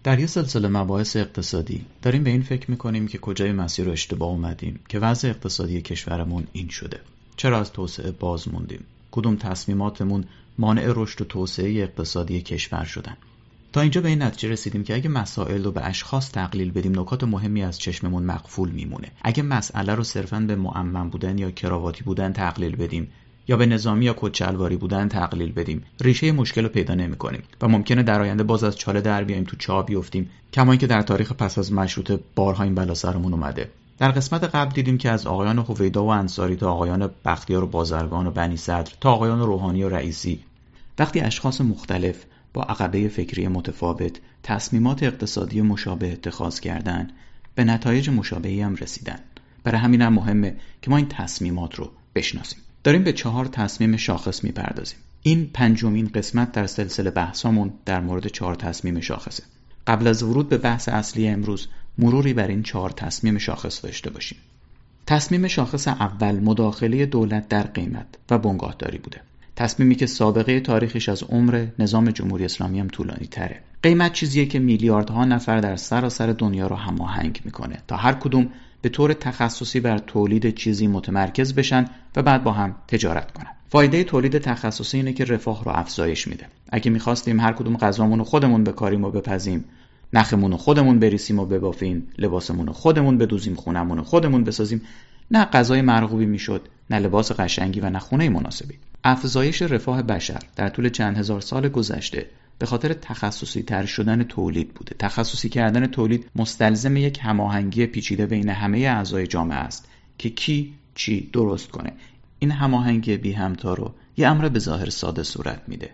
در یه سلسله مباحث اقتصادی داریم به این فکر میکنیم که کجای مسیر رو اشتباه اومدیم که وضع اقتصادی کشورمون این شده. چرا از توسعه باز موندیم؟ کدوم تصمیماتمون مانع رشد و توسعه اقتصادی کشور شدن؟ تا اینجا به این نتیجه رسیدیم که اگه مسائل رو به اشخاص تقلیل بدیم نکات مهمی از چشممون مغفول میمونه. اگه مسئله رو صرفاً به معمم بودن یا کراواتی بودن تقلیل بدیم یا به نظامی یا کچلواری بودن تقلیل بدیم، ریشه مشکل رو پیدا نمی‌کنیم و ممکنه در آینده باز از چاله در بیایم، تو چاه بیفتیم، کما اینکه در تاریخ پس از مشروطه بارها این بلا سرمون اومده. در قسمت قبل دیدیم که از آقایان هویدا و انصاری تا آقایان بختیار و بازرگان و بنی صدر تا آقایان روحانی و رئیسی، وقتی اشخاص مختلف با عقبه فکری متفاوت تصمیمات اقتصادی مشابه اتخاذ کردن، به نتایج مشابهی هم رسیدن. برای همین هم مهمه که ما این تصمیمات رو بشناسیم. داریم به 4 تصمیم شاخص میپردازیم. این 5مین قسمت در سلسله بحثامون در مورد 4 تصمیم شاخصه. قبل از ورود به بحث اصلی امروز مروری بر این 4 تصمیم شاخص داشته باشیم. تصمیم شاخص اول مداخله دولت در قیمت و بنگاهداری بوده. تصمیمی که سابقه تاریخش از عمر نظام جمهوری اسلامی هم طولانی تره. قیمت چیزیه که میلیاردها نفر در سراسر دنیا رو هماهنگ میکنه تا هر کدوم به طور تخصصی بر تولید چیزی متمرکز بشن و بعد با هم تجارت کنن. فایده تولید تخصصی اینه که رفاه رو افزایش میده. اگه میخواستیم هر کدوم غذامون رو خودمون بکاریم و بپزیم، نخمون رو خودمون بریسیم و ببافیم، لباسمون رو خودمون بدوزیم، خونمون رو خودمون بسازیم، نه غذای مرغوبی میشد، نه لباس قشنگی و نه خونه مناسبی. افزایش رفاه بشر در طول چند هزار سال گذشته به خاطر تخصصی تر شدن تولید بوده. تخصصی کردن تولید مستلزم یک هماهنگی پیچیده بین همه اعضای جامعه است که کی چی درست کنه. این هماهنگی بی همتا رو یه امر به ظاهر ساده صورت میده: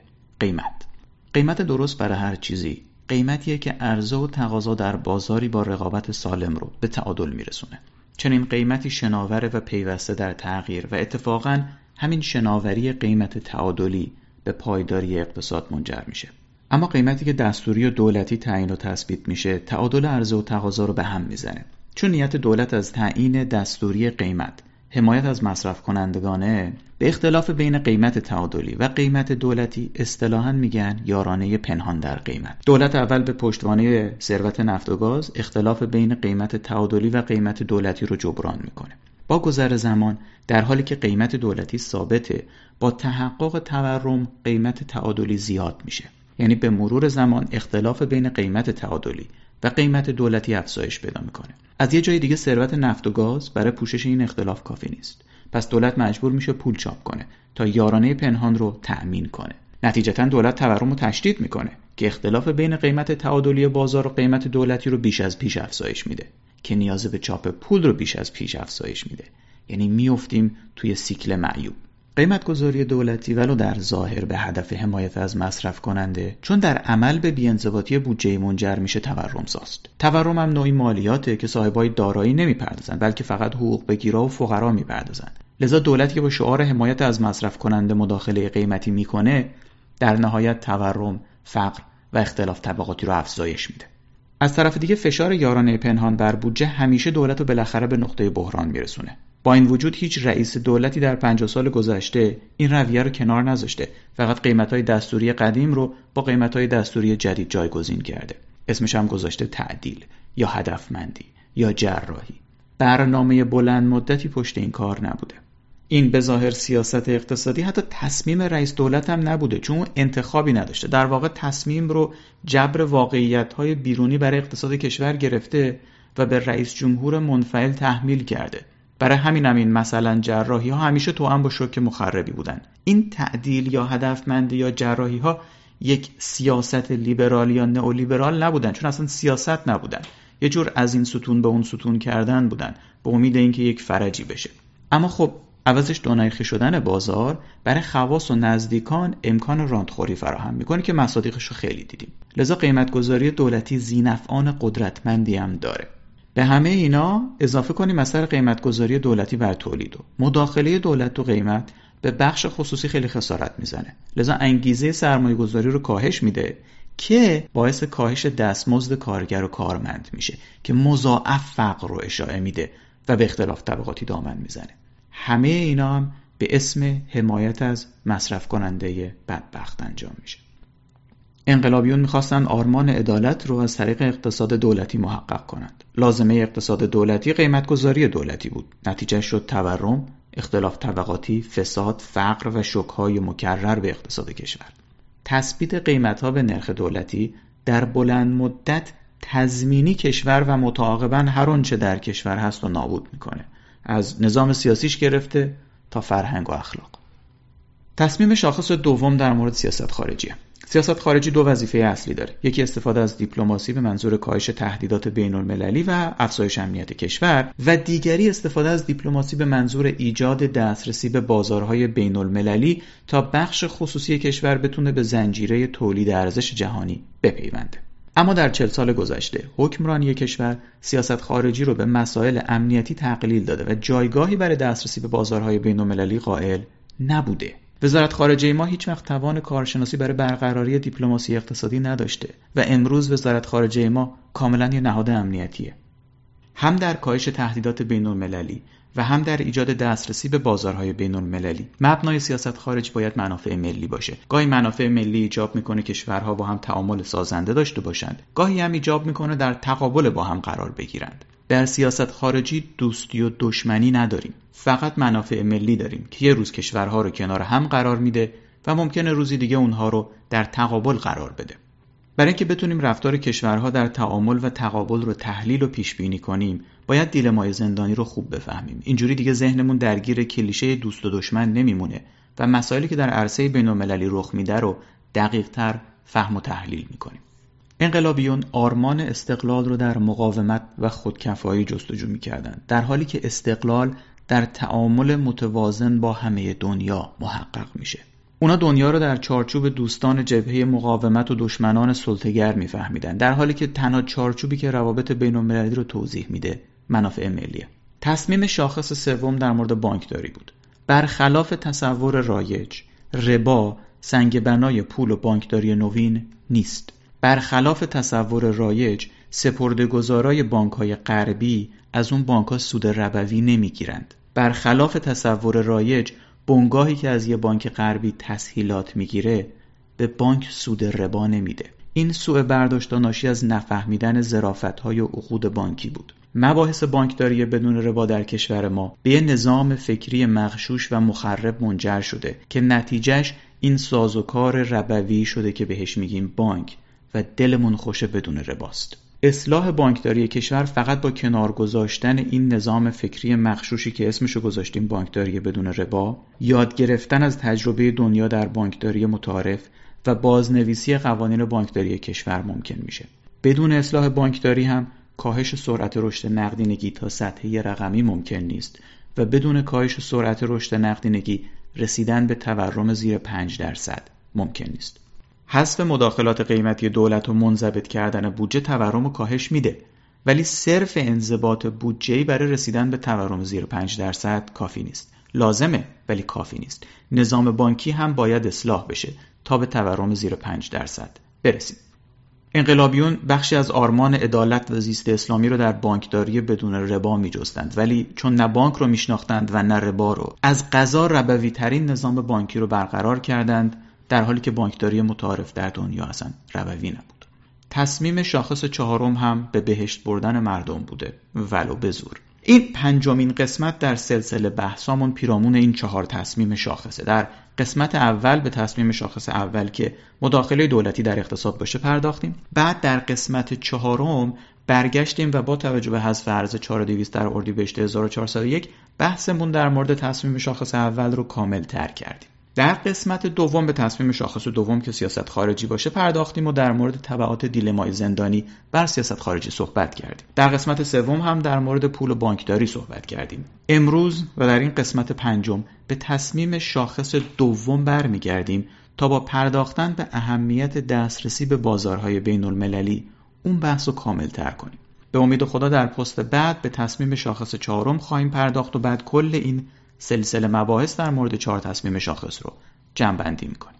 قیمت درست برای هر چیزی قیمتیه که عرضه و تقاضا در بازاری با رقابت سالم رو به تعادل میرسونه. چنین قیمتی شناوره و پیوسته در تغییر و اتفاقاً همین شناوری قیمت تعادلی به پایداری اقتصاد منجر میشه. اما قیمتی که دستوری و دولتی تعیین و تثبیت میشه تعادل عرضه و تقاضا رو به هم میزنه. چون نیت دولت از تعیین دستوری قیمت حمایت از مصرف کنندگانه، به اختلاف بین قیمت تعادلی و قیمت دولتی اصطلاحاً میگن یارانه پنهان در قیمت. دولت اول به پشتوانه ثروت نفت و گاز اختلاف بین قیمت تعادلی و قیمت دولتی رو جبران میکنه. با گذر زمان در حالی که قیمت دولتی ثابته، با تحقق تورم قیمت تعادلی زیاد میشه. یعنی به مرور زمان اختلاف بین قیمت تعادلی و قیمت دولتی افزایش پیدا میکنه. از یه جای دیگه ثروت نفت و گاز برای پوشش این اختلاف کافی نیست. پس دولت مجبور میشه پول چاپ کنه تا یارانه پنهان رو تأمین کنه. نتیجتاً دولت تورم رو تشدید میکنه که اختلاف بین قیمت تعادلی بازار و قیمت دولتی رو بیش از پیش افزایش میده که نیاز به چاپ پول رو بیش از پیش افزایش میده. یعنی میافتیم توی سیکل معیوب. قیمت گذاری دولتی ولو در ظاهر به هدف حمایت از مصرف کننده، چون در عمل به بی‌انضباطی بودجه منجر میشه تورم ساست. تورم هم نوعی مالیاته که صاحبای دارایی نمیپردازن، بلکه فقط حقوق بگیرا و فقرا میپردازن. لذا دولتی که با شعار حمایت از مصرف کننده مداخله قیمتی میکنه، در نهایت تورم، فقر و اختلاف طبقاتی رو افزایش میده. از طرف دیگه فشار یارانه پنهان بر بودجه همیشه دولت رو بالاخره به نقطه بحران میرسونه. با این وجود هیچ رئیس دولتی در 50 سال گذشته این رویه رو کنار نذاشته، فقط قیمت‌های دستوری قدیم رو با قیمت‌های دستوری جدید جایگزین کرده. اسمش هم گذاشته تعدیل یا هدفمندی یا جراحی. برنامه بلند مدتی پشت این کار نبوده. این به ظاهر سیاست اقتصادی حتی تصمیم رئیس دولت هم نبوده، چون انتخابی نداشته. در واقع تصمیم رو جبر واقعیت‌های بیرونی برای اقتصاد کشور گرفته و به رئیس جمهور منفعل تحمیل کرده. برای همین مثلا جراحی ها همیشه توأم با شوک مخربی بودن. این تعدیل یا هدفمندی یا جراحی ها یک سیاست لیبرال یا نئولیبرال نبودن، چون اصلا سیاست نبودن. یه جور از این ستون به اون ستون کردن بودن به امید اینکه یک فرجی بشه. اما خب عوضش دونایخی شدن بازار برای خواص و نزدیکان امکان راندخوری فراهم میکنه که مصادیقش رو خیلی دیدیم. لذا قیمتگذاری دولتی ذی‌نفعان قدرتمندی هم داره. به همه اینا اضافه کنیم اثر قیمتگذاری دولتی بر تولید و مداخله دولت تو قیمت به بخش خصوصی خیلی خسارت میزنه. لذا انگیزه سرمایه‌گذاری رو کاهش میده که باعث کاهش دستمزد کارگر و کارمند میشه که مضاعف فقر رو اشاعه میده و به اختلاف طبقاتی دامن میزنه. همه اینا هم به اسم حمایت از مصرف کننده بدبخت انجام میشه. انقلابیون می‌خواستن آرمان عدالت رو از طریق اقتصاد دولتی محقق کنند. لازمه اقتصاد دولتی قیمت‌گذاری دولتی بود. نتیجه شد تورم، اختلاف طبقاتی، فساد، فقر و شوک‌های مکرر به اقتصاد کشور. تثبیت قیمت‌ها به نرخ دولتی در بلند مدت تضمینی کشور و متعاقباً هر آنچه در کشور هست رو نابود می‌کنه. از نظام سیاسیش گرفته تا فرهنگ و اخلاق. تصمیم شاخص دوم در مورد سیاست خارجیه. سیاست خارجی دو وظیفه اصلی داره. یکی استفاده از دیپلماسی به منظور کاهش تهدیدات بین‌المللی و افزایش امنیت کشور و دیگری استفاده از دیپلماسی به منظور ایجاد دسترسی به بازارهای بین‌المللی تا بخش خصوصی کشور بتونه به زنجیره تولید ارزش جهانی بپیونده. اما در 40 سال گذشته حکمرانی کشور سیاست خارجی رو به مسائل امنیتی تقلیل داده و جایگاهی برای دسترسی به بازارهای بین‌المللی قائل نبوده. وزارت خارجه ما هیچ وقت توان کارشناسی برای برقراری دیپلماسی اقتصادی نداشته و امروز وزارت خارجه ما کاملا یه نهاد امنیتیه. هم در کاهش تهدیدات بین‌المللی و هم در ایجاد دسترسی به بازارهای بین‌المللی مبنای سیاست خارجی باید منافع ملی باشه. گاهی منافع ملی ایجاب میکنه کشورها با هم تعامل سازنده داشته باشند، گاهی هم ایجاب میکنه در تقابل با هم قرار بگیرند. در سیاست خارجی دوستی و دشمنی نداریم، فقط منافع ملی داریم که یه روز کشورها رو کنار هم قرار میده و ممکنه روزی دیگه اونها رو در تقابل قرار بده. برای اینکه بتونیم رفتار کشورها در تعامل و تقابل رو تحلیل و پیش بینی کنیم، باید دیلمای زندانی رو خوب بفهمیم. اینجوری دیگه ذهنمون درگیر کلیشه دوست و دشمن نمیمونه و مسائلی که در عرصه بین‌المللی رخ میده رو دقیق‌تر فهم و تحلیل میکنیم. انقلابیون آرمان استقلال رو در مقاومت و خودکفایی جستجو می‌کردند، در حالی که استقلال در تعامل متوازن با همه دنیا محقق میشه. اونا دنیا رو در چارچوب دوستان جبهه مقاومت و دشمنان سلطه‌گر می‌فهمیدن، در حالی که تنها چارچوبی که روابط بین‌المللی رو توضیح میده منافع ملیه. تصمیم شاخص سوم در مورد بانکداری بود. برخلاف تصور رایج، ربا سنگ بنای پول و بانکداری نوین نیست. برخلاف تصور رایج، سپرده‌گذارای بانک‌های غربی از اون بانک‌ها سود ربوی نمیگیرند. برخلاف تصور رایج، بنگاهی که از یه بانک غربی تسهیلات میگیره به بانک سود ربا نمیده. این سوء برداشت ناشی از نفهمیدن ظرافت‌های عقود بانکی بود. مباحث بانکداری بدون ربا در کشور ما به یه نظام فکری مغشوش و مخرب منجر شده که نتیجهش این سازوکار ربوی شده که بهش میگیم بانک و دلمون خوشه بدون رباست. اصلاح بانکداری کشور فقط با کنار گذاشتن این نظام فکری مغشوشی که اسمشو گذاشتیم بانکداری بدون ربا، یاد گرفتن از تجربه دنیا در بانکداری متعارف و بازنویسی قوانین بانکداری کشور ممکن میشه. بدون اصلاح بانکداری هم کاهش سرعت رشد نقدینگی تا سطح رقمی ممکن نیست و بدون کاهش سرعت رشد نقدینگی رسیدن به تورم زیر 5% ممکن نیست. حذف مداخلات قیمتی دولت و منضبط کردن بودجه تورم رو کاهش میده، ولی صرف انضباط بودجه‌ای برای رسیدن به تورم زیر 5% کافی نیست. لازمه ولی کافی نیست. نظام بانکی هم باید اصلاح بشه تا به تورم زیر 5% برسیم. انقلابیون بخشی از آرمان عدالت و زیست اسلامی رو در بانکداری بدون ربا می‌جستند، ولی چون نه بانک رو میشناختند و نه ربا رو، از قضا ربوی ترین نظام بانکی رو برقرار کردند، در حالی که بانکداری متعارف در دنیا اصلا ربوی نبود. تصمیم شاخص چهارم هم به بهشت بردن مردم بوده، ولو به زور. این پنجمین قسمت در سلسله بحثامون پیرامون این 4 تصمیم شاخصه. در قسمت اول به تصمیم شاخص اول که مداخله دولتی در اقتصاد باشه پرداختیم. بعد در قسمت 4 برگشتیم و با توجه به حذف ارز 4200 در اردیبهشت 1401 بحثمون در مورد تصمیم شاخص اول رو کامل تر کردیم. در قسمت دوم به تصمیم شاخص دوم که سیاست خارجی باشه پرداختیم و در مورد تبعات دیلمای زندانی بر سیاست خارجی صحبت کردیم. در قسمت سوم هم در مورد پول و بانکداری صحبت کردیم. امروز و در این قسمت پنجم به تصمیم شاخص دوم برمیگردیم تا با پرداختن به اهمیت دسترسی به بازارهای بین المللی اون بحث رو کامل تر کنیم. به امید خدا در پست بعد به تصمیم شاخص 4 خواهیم پرداخت و بعد کل این سلسله مباحث در مورد 4 تصمیم شاخص رو جمع‌بندی می‌کنیم.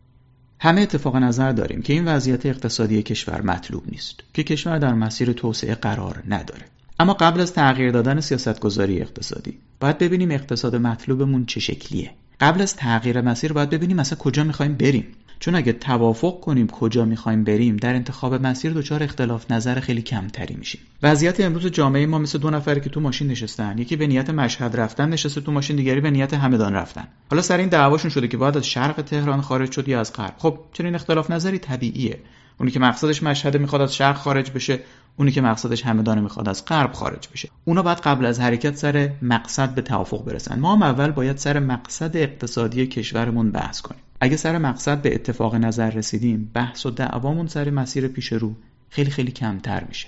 همه اتفاق نظر داریم که این وضعیت اقتصادی کشور مطلوب نیست، که کشور در مسیر توسعه قرار نداره. اما قبل از تغییر دادن سیاستگذاری اقتصادی باید ببینیم اقتصاد مطلوبمون چه شکلیه. قبل از تغییر مسیر باید ببینیم مثلا کجا می‌خوایم بریم. چون اگه توافق کنیم کجا میخوایم بریم، در انتخاب مسیر دچار اختلاف نظر خیلی کمتری میشیم. وضعیت امروز جامعه ما مثل دو نفری که تو ماشین نشستن، یکی به نیت مشهد رفتن نشسته تو ماشین، دیگری به نیت همدان رفتن. حالا سر این دعواشون شده که باید از شرق تهران خارج شد یا از غرب. خب چنین اختلاف نظری طبیعیه. اونی که مقصدش مشهد میخواد از شرق خارج بشه، اونی که مقصدش همدان میخواد از غرب خارج بشه. اونا باید قبل از حرکت سر مقصد به توافق برسن. ما هم اول باید سر مقصد اقتصادی کشورمون بحث کنیم. اگه سر مقصد به اتفاق نظر رسیدیم، بحث و دعوامون سر مسیر پیش رو خیلی خیلی کمتر میشه.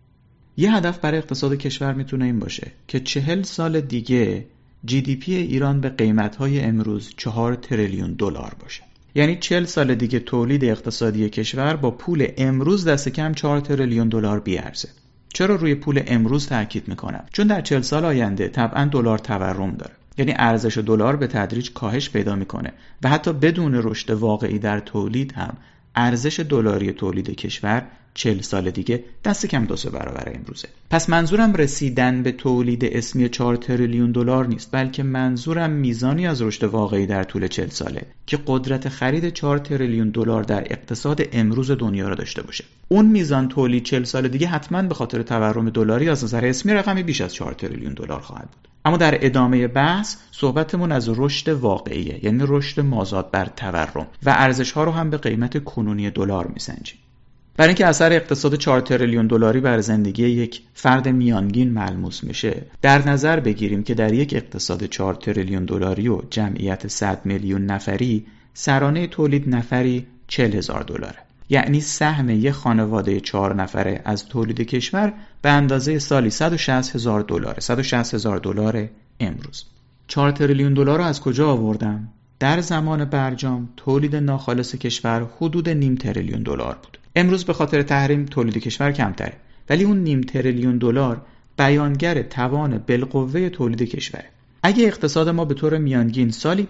یه هدف برای اقتصاد کشور میتونه این باشه که 40 سال دیگه GDP ایران به قیمت‌های امروز 4 تریلیون دلار باشه. یعنی 40 سال دیگه تولید اقتصادی کشور با پول امروز دست کم 4 تریلیون دلار بیارزه. چرا روی پول امروز تاکید میکنم؟ چون در 40 سال آینده طبعاً دلار تورم داره. یعنی ارزش دلار به تدریج کاهش پیدا میکنه و حتی بدون رشد واقعی در تولید هم ارزش دلاری تولید کشور 40 سال دیگه دست کم 2-3 برابر امروزه. پس منظورم رسیدن به تولید اسمی 4 تریلیون دلار نیست، بلکه منظورم میزانی از رشد واقعی در طول 40 ساله که قدرت خرید 4 تریلیون دلار در اقتصاد امروز دنیا را داشته باشه. اون میزان تولید 40 سال دیگه حتما به خاطر تورم دلاری از نظر اسمی رقمی بیش از 4 تریلیون دلار خواهد بود. اما در ادامه بحث صحبتمون از رشد واقعیه، یعنی رشد مازاد بر تورم و ارزش‌ها رو هم به قیمت کنونی دلار میسنجیم. برای اینکه اثر اقتصاد 4 تریلیون دلاری بر زندگی یک فرد میانگین ملموس میشه، در نظر بگیریم که در یک اقتصاد 4 تریلیون دلاری و جمعیت 100 میلیون نفری، سرانه تولید نفری 40,000 دلاره. یعنی سهم یک خانواده 4 نفره از تولید کشور به اندازه سالی 160,000 دلاره. 160,000 دلار امروز. 4 تریلیون دلار رو از کجا آوردم؟ در زمان برجام تولید ناخالص کشور حدود نیم تریلیون دلار بود. امروز به خاطر تحریم تولید کشور کمتره، ولی اون نیم تریلیون دلار بیانگر توان بالقوه تولید کشوره. اگه اقتصاد ما به طور میانگین سالی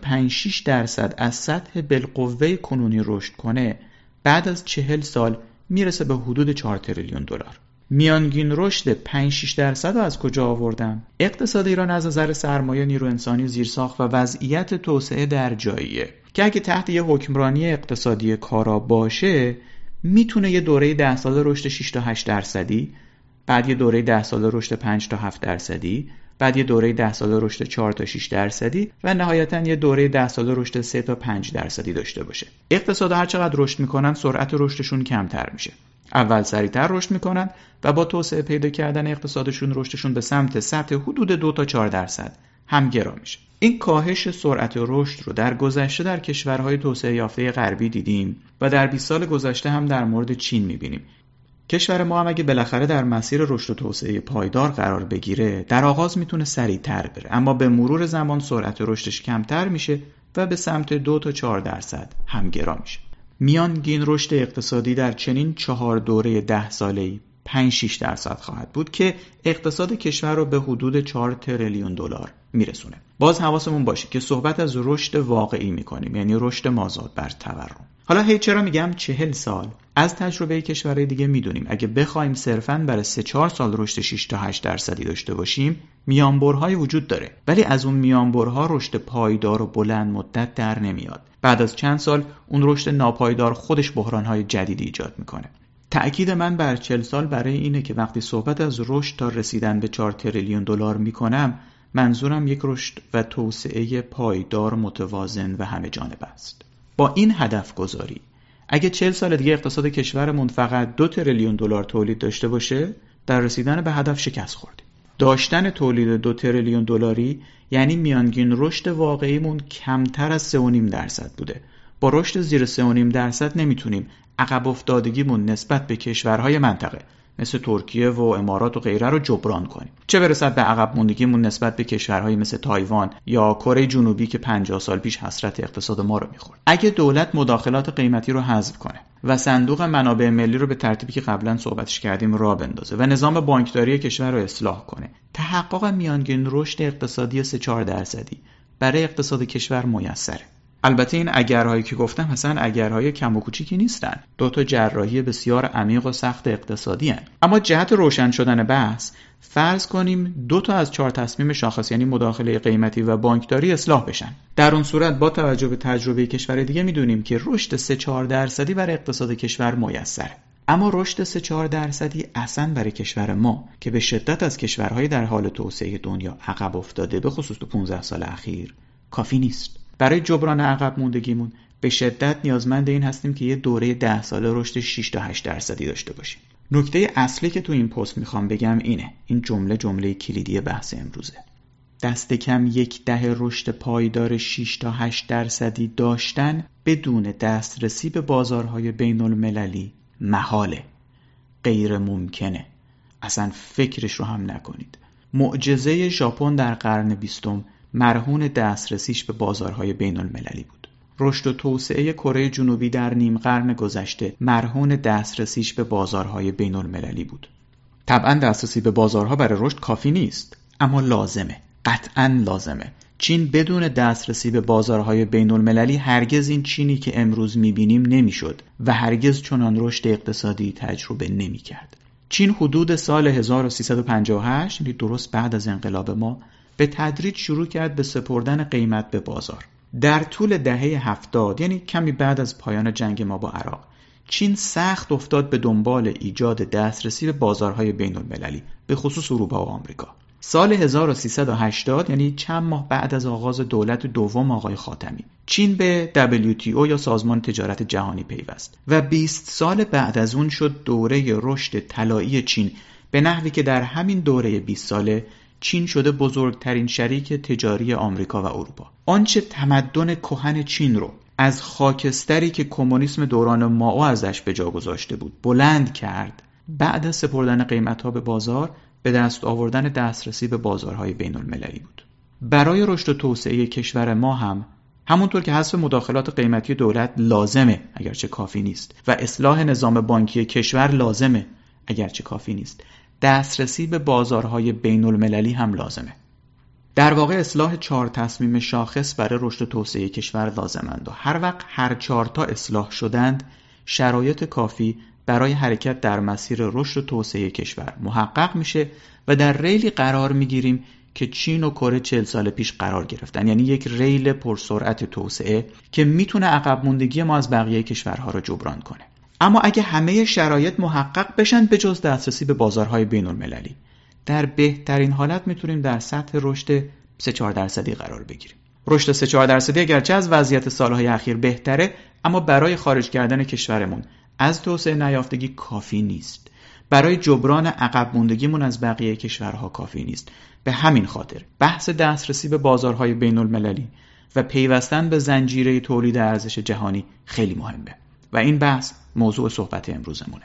5-6% از سطح بالقوه کنونی رشد کنه، بعد از 40 سال میرسه به حدود 4 تریلیون دلار. میانگین رشد 5-6% رو از کجا آوردم؟ اقتصاد ایران از نظر سرمایه، نیرو انسانی، زیرساخت و وضعیت توسعه در جاییه که اگه تحت یه حکمرانی اقتصادی کارا باشه، میتونه یه دوره 10 ساله رشد 6-8%، بعد یه دوره 10 ساله رشد 5-7%، بعد یه دوره 10 ساله رشد 4-6% و نهایتاً یه دوره 10 ساله رشد 3-5% داشته باشه. اقتصاد هر چقدر رشد میکنن سرعت رشدشون کمتر میشه. اول سریعتر رشد میکنن و با توسعه پیدا کردن اقتصادشون رشدشون به سمت سطح حدود 2-4% هم گرا میشه. این کاهش سرعت رشد رو در گذشته در کشورهای توسعه یافته غربی دیدیم و در 20 سال گذشته هم در مورد چین میبینیم. کشور ما هم اگه بالاخره در مسیر رشد و توسعه پایدار قرار بگیره، در آغاز میتونه سریعتر بره، اما به مرور زمان سرعت رشدش کمتر میشه و به سمت 2-4% هم گرا میشه. میانگین رشد اقتصادی در چنین 4 دوره 10 ساله‌ای 5-6% خواهد بود که اقتصاد کشور رو به حدود 4 تریلیون دلار میرسونه. باز حواسمون باشه که صحبت از رشد واقعی میکنیم، یعنی رشد مازاد بر تورم. حالا چرا میگم 40 سال؟ از تجربه کشورهای دیگه میدونیم اگه بخوایم صرفاً برای 3-4 سال رشد 6-8% داشته باشیم، میانبرهای وجود داره، ولی از اون میانبرها رشد پایدار و بلند مدت در نمیاد. بعد از چند سال اون رشد ناپایدار خودش بحرانهای جدیدی ایجاد میکنه. تأکید من بر 40 سال برای اینه که وقتی صحبت از رشد تا رسیدن به 4 تریلیون دلار میکنم، منظورم یک رشد و توسعه پایدار، متوازن و همه جانبه است. با این هدف گذاری اگه 40 سال دیگه اقتصاد کشورمون فقط 2 تریلیون دلار تولید داشته باشه، در رسیدن به هدف شکست خوردیم. داشتن تولید 2 تریلیون دلاری یعنی میانگین رشد واقعیمون کمتر از 3.5% بوده. با رشد زیر 3.5% نمیتونیم عقب افتادگیمون نسبت به کشورهای منطقه مثل ترکیه و امارات و غیره رو جبران کنیم، چه برسد به عقب موندگیمون نسبت به کشورهای مثل تایوان یا کره جنوبی که 50 سال پیش حسرت اقتصاد ما رو میخورد. اگه دولت مداخلات قیمتی رو حذف کنه و صندوق منابع ملی رو به ترتیبی که قبلا صحبتش کردیم راه بندازه و نظام بانکداری کشور رو اصلاح کنه، تحقق میانگین رشد اقتصادی 3-4% برای اقتصاد کشور میسره. البته این اگرهایی که گفتم اصلا اگرهای کم و کوچیکی نیستن، 2 جراحی بسیار عمیق و سخت اقتصادی هستند. اما جهت روشن شدن بحث فرض کنیم 2 از 4 تصمیم شاخص یعنی مداخله قیمتی و بانکداری اصلاح بشن. در اون صورت با توجه به تجربه کشور دیگه میدونیم که رشد 3-4% برای اقتصاد کشور میسره. اما رشد 3-4% اصلا برای کشور ما که به شدت از کشورهای در حال توسعه دنیا عقب افتاده، به خصوص تو 15 سال اخیر، کافی نیست. برای جبران عقب موندگیمون به شدت نیازمند این هستیم که یه دوره 10 ساله رشد 6-8% داشته باشیم. نکته اصلی که تو این پست میخوام بگم اینه، این جمله کلیدی بحث امروزه. دست کم 10 رشد پایدار 6-8% داشتن بدون دسترسی به بازارهای بین المللی محاله، غیر ممکنه. اصلا فکرش رو هم نکنید. معجزه ژاپن در قرن 20 مرهون دسترسیش به بازارهای بین المللی بود. رشد و توسعه کره جنوبی در نیم قرن گذشته مرهون دسترسیش به بازارهای بین المللی بود. طبعا دسترسی به بازارها برای رشد کافی نیست، اما لازمه، قطعا لازمه. چین بدون دسترسی به بازارهای بین المللی هرگز این چینی که امروز میبینیم نمیشد و هرگز چنان رشد اقتصادی تجربه نمیکرد. چین حدود سال 1358 یعنی درست بعد از انقلاب ما به تدریج شروع کرد به سپردن قیمت به بازار. در طول دهه 70 یعنی کمی بعد از پایان جنگ ما با عراق، چین سخت افتاد به دنبال ایجاد دسترسی به بازارهای بین المللی، به خصوص اروپا و آمریکا. سال 1380 یعنی چند ماه بعد از آغاز دولت دوم آقای خاتمی، چین به WTO یا سازمان تجارت جهانی پیوست و 20 سال بعد از اون شد دوره رشد طلایی چین، به نحوی که در همین دوره 20 ساله چین شده بزرگترین شریک تجاری آمریکا و اروپا. آنچه تمدن کهن چین رو از خاکستری که کمونیسم دوران مائو ازش به جا گذاشته بود بلند کرد، بعد از سپردن قیمت‌ها به بازار به دست آوردن دسترسی به بازارهای بین المللی بود. برای رشد و توسعه کشور ما هم همونطور که حذف مداخلات قیمتی دولت لازمه اگرچه کافی نیست و اصلاح نظام بانکی کشور لازمه اگرچه کافی نیست، دسترسی به بازارهای بین المللی هم لازمه. در واقع اصلاح 4 تصمیم شاخص برای رشد و توسعه کشور لازمند و هر وقت هر 4 تا اصلاح شدند شرایط کافی برای حرکت در مسیر رشد و توسعه کشور محقق میشه و در ریلی قرار میگیریم که چین و کره 40 سال پیش قرار گرفتن، یعنی یک ریل پرسرعت توسعه که میتونه عقب موندگی ما از بقیه کشورها رو جبران کنه. اما اگه همه شرایط محقق بشن به جز دسترسی به بازارهای بین المللی، در بهترین حالت میتونیم در سطح رشد 3-4% قرار بگیریم. رشد 3-4% اگرچه از وضعیت سالهای اخیر بهتره، اما برای خارج کردن کشورمون از توسعه نیافتگی کافی نیست. برای جبران عقب موندگیمون از بقیه کشورها کافی نیست. به همین خاطر بحث دسترسی به بازارهای بین المللی و پیوستن به زنجیره تولید ارزش جهانی خیلی مهمه و این بحث موضوع صحبت امروزمونه.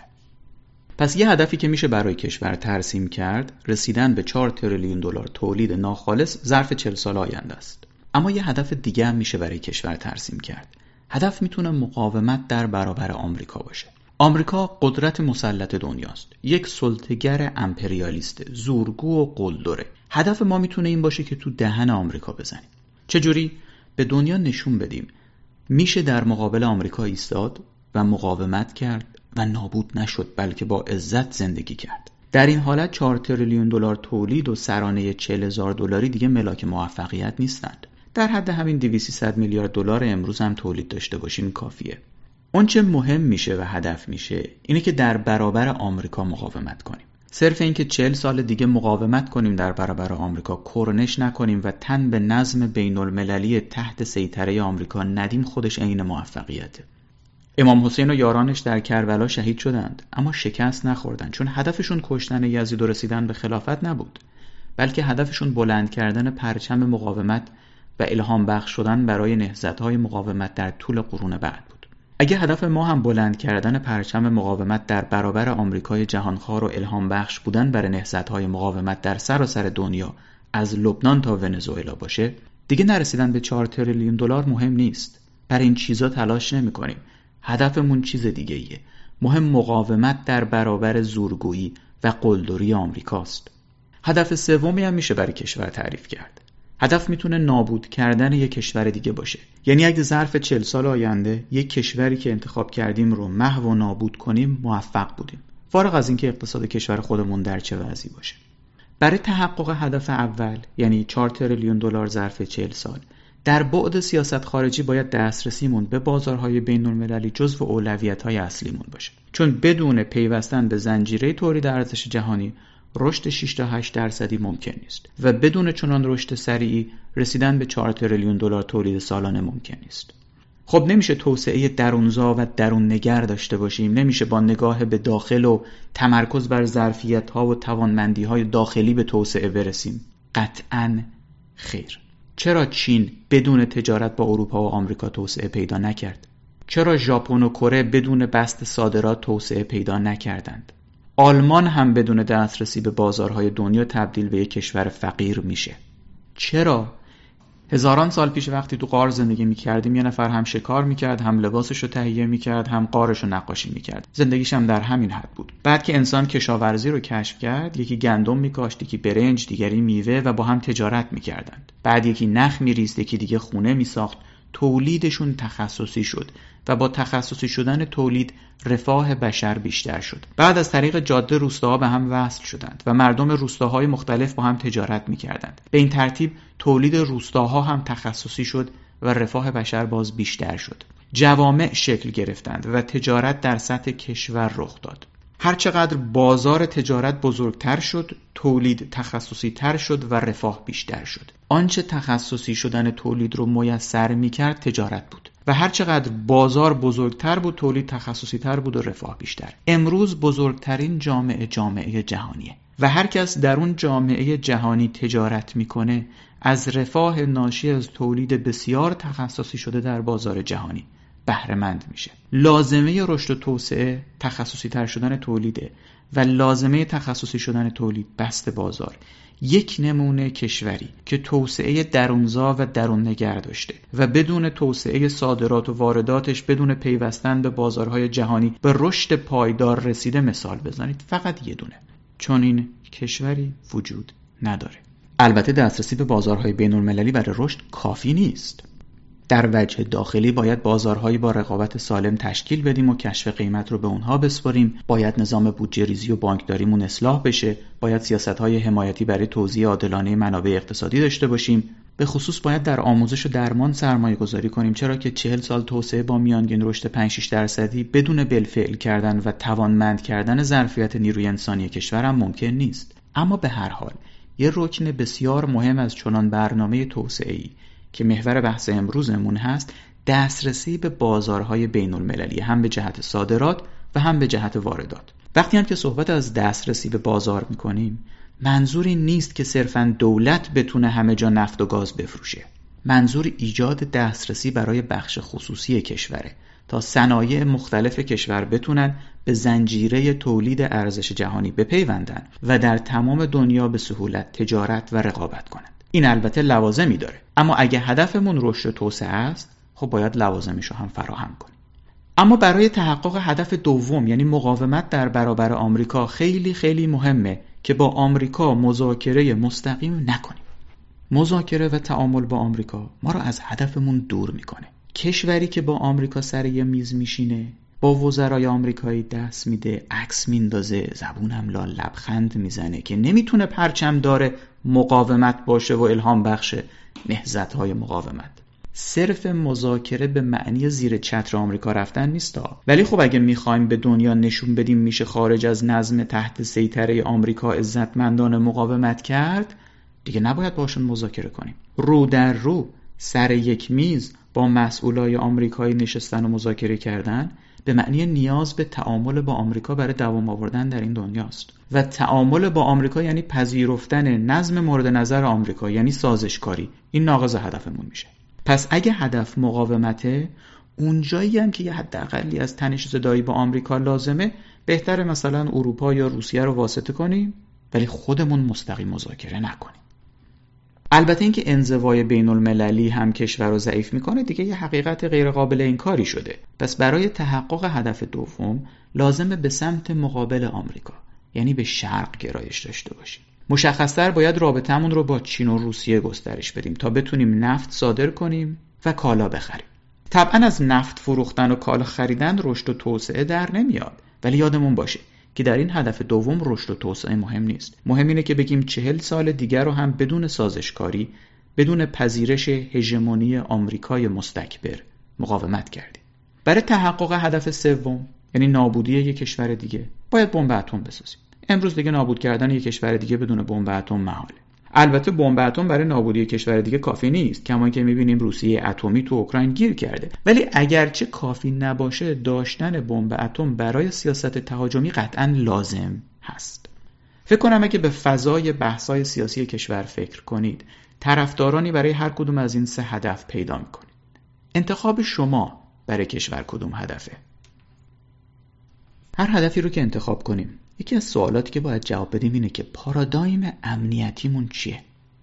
پس یه هدفی که میشه برای کشور ترسیم کرد رسیدن به 4 تریلیون دلار تولید ناخالص ظرف 40 سال آینده است. اما یه هدف دیگه هم میشه برای کشور ترسیم کرد. هدف میتونه مقاومت در برابر آمریکا باشه. آمریکا قدرت مسلط دنیاست. یک سلطه‌گر امپریالیسته، زورگو و قلدره. هدف ما میتونه این باشه که تو دهن آمریکا بزنیم. چجوری؟ به دنیا نشون بدیم میشه در مقابل آمریکا ایستاد و مقاومت کرد و نابود نشد، بلکه با عزت زندگی کرد. در این حالت 4 تریلیون دلار تولید و سرانه 40,000 دلاری دیگه ملاک موفقیت نیستند. در حد همین 200 میلیارد دلار امروز هم تولید داشته باشیم کافیه. اون چه مهم میشه و هدف میشه اینه که در برابر آمریکا مقاومت کنیم. صرف این که 40 سال دیگه مقاومت کنیم در برابر آمریکا، کرنش نکنیم و تن به نظم بین المللی تحت سیطره آمریکا ندیم خودش عین موفقیته. امام حسین و یارانش در کربلا شهید شدند اما شکست نخوردند، چون هدفشون کشتن یزید و رسیدن به خلافت نبود، بلکه هدفشون بلند کردن پرچم مقاومت و الهام بخش شدن برای نهضت‌های مقاومت در طول قرون بعد بود. اگه هدف ما هم بلند کردن پرچم مقاومت در برابر آمریکای جهانخوار و الهام بخش بودن برای نهضت‌های مقاومت در سراسر دنیا از لبنان تا ونزوئلا باشه، دیگه نرسیدن به 4 تریلیون دلار مهم نیست. برای این چیزا تلاش نمی‌کنیم. هدفمون چیز دیگه ایه. مهم مقاومت در برابر زورگویی و قلدری آمریکاست. هدف سومی هم میشه برای کشور تعریف کرد. هدف میتونه نابود کردن یک کشور دیگه باشه. یعنی اگه ظرف 40 سال آینده یک کشوری که انتخاب کردیم رو محو و نابود کنیم، موفق بودیم، فارغ از اینکه اقتصاد کشور خودمون در چه وضعی باشه. برای تحقق هدف اول، یعنی 4 تریلیون دلار ظرف 40 سال، در بعد سیاست خارجی باید دسترسیمون به بازارهای بین‌المللی جزو اولویت‌های اصلیمون باشه. چون بدون پیوستن به زنجیره تولید ارزش جهانی، رشد 6 تا 8% ممکن نیست و بدون چنان رشد سریعی رسیدن به 4 تریلیون دلار تولید سالانه ممکن نیست. خب نمیشه توسعه درونزا و درون نگر داشته باشیم، نمیشه با نگاه به داخل و تمرکز بر ظرفیت‌ها و توانمندی‌های داخلی به توسعه برسیم. قطعاً خیر. چرا چین بدون تجارت با اروپا و آمریکا توسعه پیدا نکرد؟ چرا ژاپن و کره بدون بسط صادرات توسعه پیدا نکردند؟ آلمان هم بدون دسترسی به بازارهای دنیا تبدیل به یک کشور فقیر میشه. چرا؟ هزاران سال پیش وقتی تو غار زندگی میکردیم، یه نفر هم شکار میکرد، هم لباسش رو تهیه میکرد، هم غارش رو نقاشی میکرد. زندگیش هم در همین حد بود. بعد که انسان کشاورزی رو کشف کرد، یکی گندم میکاشت، یکی برنج، دیگری میوه و با هم تجارت میکردند. بعد یکی نخ میریست، یکی دیگه خونه میساخت. تولیدشون تخصصی شد و با تخصصی شدن تولید رفاه بشر بیشتر شد. بعد از طریق جاده روستاها به هم وصل شدند و مردم روستاهای مختلف با هم تجارت می‌کردند. به این ترتیب تولید روستاها هم تخصصی شد و رفاه بشر باز بیشتر شد. جوامع شکل گرفتند و تجارت در سطح کشور رخ داد. هرچقدر بازار تجارت بزرگتر شد، تولید تخصصی تر شد و رفاه بیشتر شد. آنچه تخصصی شدن تولید رو میسر میکرد تجارت بود و هرچقدر بازار بزرگتر بود، تولید تخصصی تر بود و رفاه بیشتر. امروز بزرگترین جامعه جهانیه و هر کس در اون جامعه جهانی تجارت میکنه از رفاه ناشی از تولید بسیار تخصصی شده در بازار جهانی بهره مند میشه. لازمه رشد و توسعه تخصصی تر شدن تولیده و لازمه تخصصی شدن تولید بسط بازار. یک نمونه کشوری که توسعه درونزا و درون نگر داشته و بدون توسعه صادرات و وارداتش، بدون پیوستن به بازارهای جهانی به رشد پایدار رسیده مثال بزنید. فقط یه دونه. چون این کشوری وجود نداره. البته دسترسی به بازارهای بین‌المللی برای رشد کافی نیست. در وجه داخلی باید بازارهایی با رقابت سالم تشکیل بدیم و کشف قیمت رو به اونها بسپاریم. باید نظام بودجه ریزی و بانکداریمون اصلاح بشه. باید سیاست‌های حمایتی برای توزیع عادلانه منابع اقتصادی داشته باشیم. به خصوص باید در آموزش و درمان سرمایه‌گذاری کنیم، چرا که 40 سال توسعه با میانگین رشد 5-6% بدون بالفعل کردن و توانمند کردن ظرفیت نیروی انسانی کشور هم ممکن نیست. اما به هر حال یه رکن بسیار مهم از چنان برنامه توسعه‌ای که محور بحث امروزمون هست، دسترسی به بازارهای بین‌المللی، هم به جهت صادرات و هم به جهت واردات. وقتی هم که صحبت از دسترسی به بازار میکنیم، منظوری نیست که صرفاً دولت بتونه همه جا نفت و گاز بفروشه. منظور ایجاد دسترسی برای بخش خصوصی کشوره تا صنایع مختلف کشور بتونن به زنجیره تولید ارزش جهانی بپیوندن و در تمام دنیا به سهولت تجارت و رقابت کنن. این البته لوازمی داره، اما اگه هدفمون رشد و توسعه است، خب باید لوازمش رو هم فراهم کنیم. اما برای تحقق هدف دوم، یعنی مقاومت در برابر آمریکا، خیلی خیلی مهمه که با آمریکا مذاکره مستقیم نکنیم. مذاکره و تعامل با آمریکا ما رو از هدفمون دور میکنه. کشوری که با آمریکا سر یه میز میشینه، با وزرای آمریکایی دست میده، عکس میندازه، زبونم لا لبخند میزنه که نمیتونه پرچم داره مقاومت باشه و الهام بخش نهضت‌های مقاومت. صرف مذاکره به معنی زیر چتر آمریکا رفتن نیستا، ولی خب اگه میخوایم به دنیا نشون بدیم میشه خارج از نظم تحت سیطره آمریکا عزتمندانه مقاومت کرد، دیگه نباید باشون مذاکره کنیم. رو در رو سر یک میز با مسئولای آمریکایی نشستن و مذاکره کردن به معنی نیاز به تعامل با آمریکا برای دوام آوردن در این دنیاست و تعامل با آمریکا یعنی پذیرفتن نظم مورد نظر آمریکا، یعنی سازشکاری. این ناقض هدفمون میشه. پس اگه هدف مقاومته، اونجایی هم که یه حداقلی از تنش زدایی با آمریکا لازمه، بهتره مثلا اروپا یا روسیه رو واسطه کنیم ولی خودمون مستقیم مذاکره نکنیم. البته اینکه انزوای بین‌المللی هم کشور رو ضعیف میکنه دیگه یه حقیقت غیر قابل انکاری شده. پس برای تحقق هدف دوم لازمه به سمت مقابل آمریکا، یعنی به شرق گرایش داشته باشیم. مشخص‌تر باید رابطمون رو با چین و روسیه گسترش بدیم تا بتونیم نفت صادر کنیم و کالا بخریم. طبعا از نفت فروختن و کالا خریدن رشد و توسعه در نمیاد، ولی یادمون باشه که در این هدف دوم رشد و توسعه مهم نیست. مهم اینه که بگیم 40 سال دیگر رو هم بدون سازشکاری، بدون پذیرش هژمونی آمریکای مستکبر مقاومت کردیم. برای تحقق هدف سوم، یعنی نابودی یک کشور دیگه، باید بمب اتم بسازیم. امروز دیگه نابود کردن یک کشور دیگه بدون بمب اتم محاله. البته بمب اتم برای نابودی کشور دیگه کافی نیست، کما اینکه می‌بینیم روسیه اتمی تو اوکراین گیر کرده. ولی اگرچه کافی نباشه، داشتن بمب اتم برای سیاست تهاجمی قطعاً لازم هست. فکر کنم اگه به فضای بحث‌های سیاسی کشور فکر کنید، طرفدارانی برای هر کدوم از این 3 هدف پیدا می‌کنید. انتخاب شما برای کشور کدوم هدفه؟ هر هدفی رو که انتخاب کنیم، یکی از سوالاتی که باید جواب بدیم اینه که پارادایم امنیتیمون چیه؟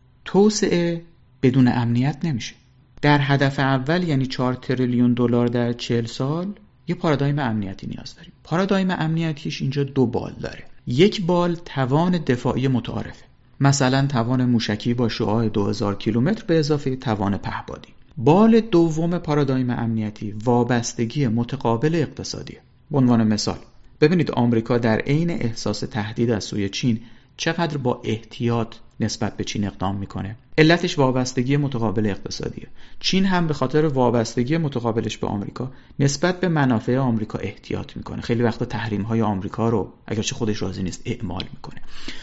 توسعه بدون امنیت نمیشه. در هدف اول، یعنی 4 تریلیون دلار در 40 سال، یه پارادایم امنیتی نیاز داریم. پارادایم امنیتیش اینجا 2 بال داره. یک بال توان دفاعی متعارفه، مثلا توان موشکی با شعاع 2000 کیلومتر به اضافه توان پهپادی. بال دوم پارادایم امنیتی وابستگی متقابل اقتصادیه. به عنوان مثال، ببینید آمریکا در عین احساس تهدید از سوی چین چقدر با احتیاط نسبت به چین اقدام میکنه. علتش وابستگی متقابل اقتصادیه. چین هم به خاطر وابستگی متقابلش به آمریکا نسبت به منافع آمریکا احتیاط میکنه. خیلی وقتا تحریم‌های آمریکا رو اگرچه خودش راضی نیست اعمال میکنه.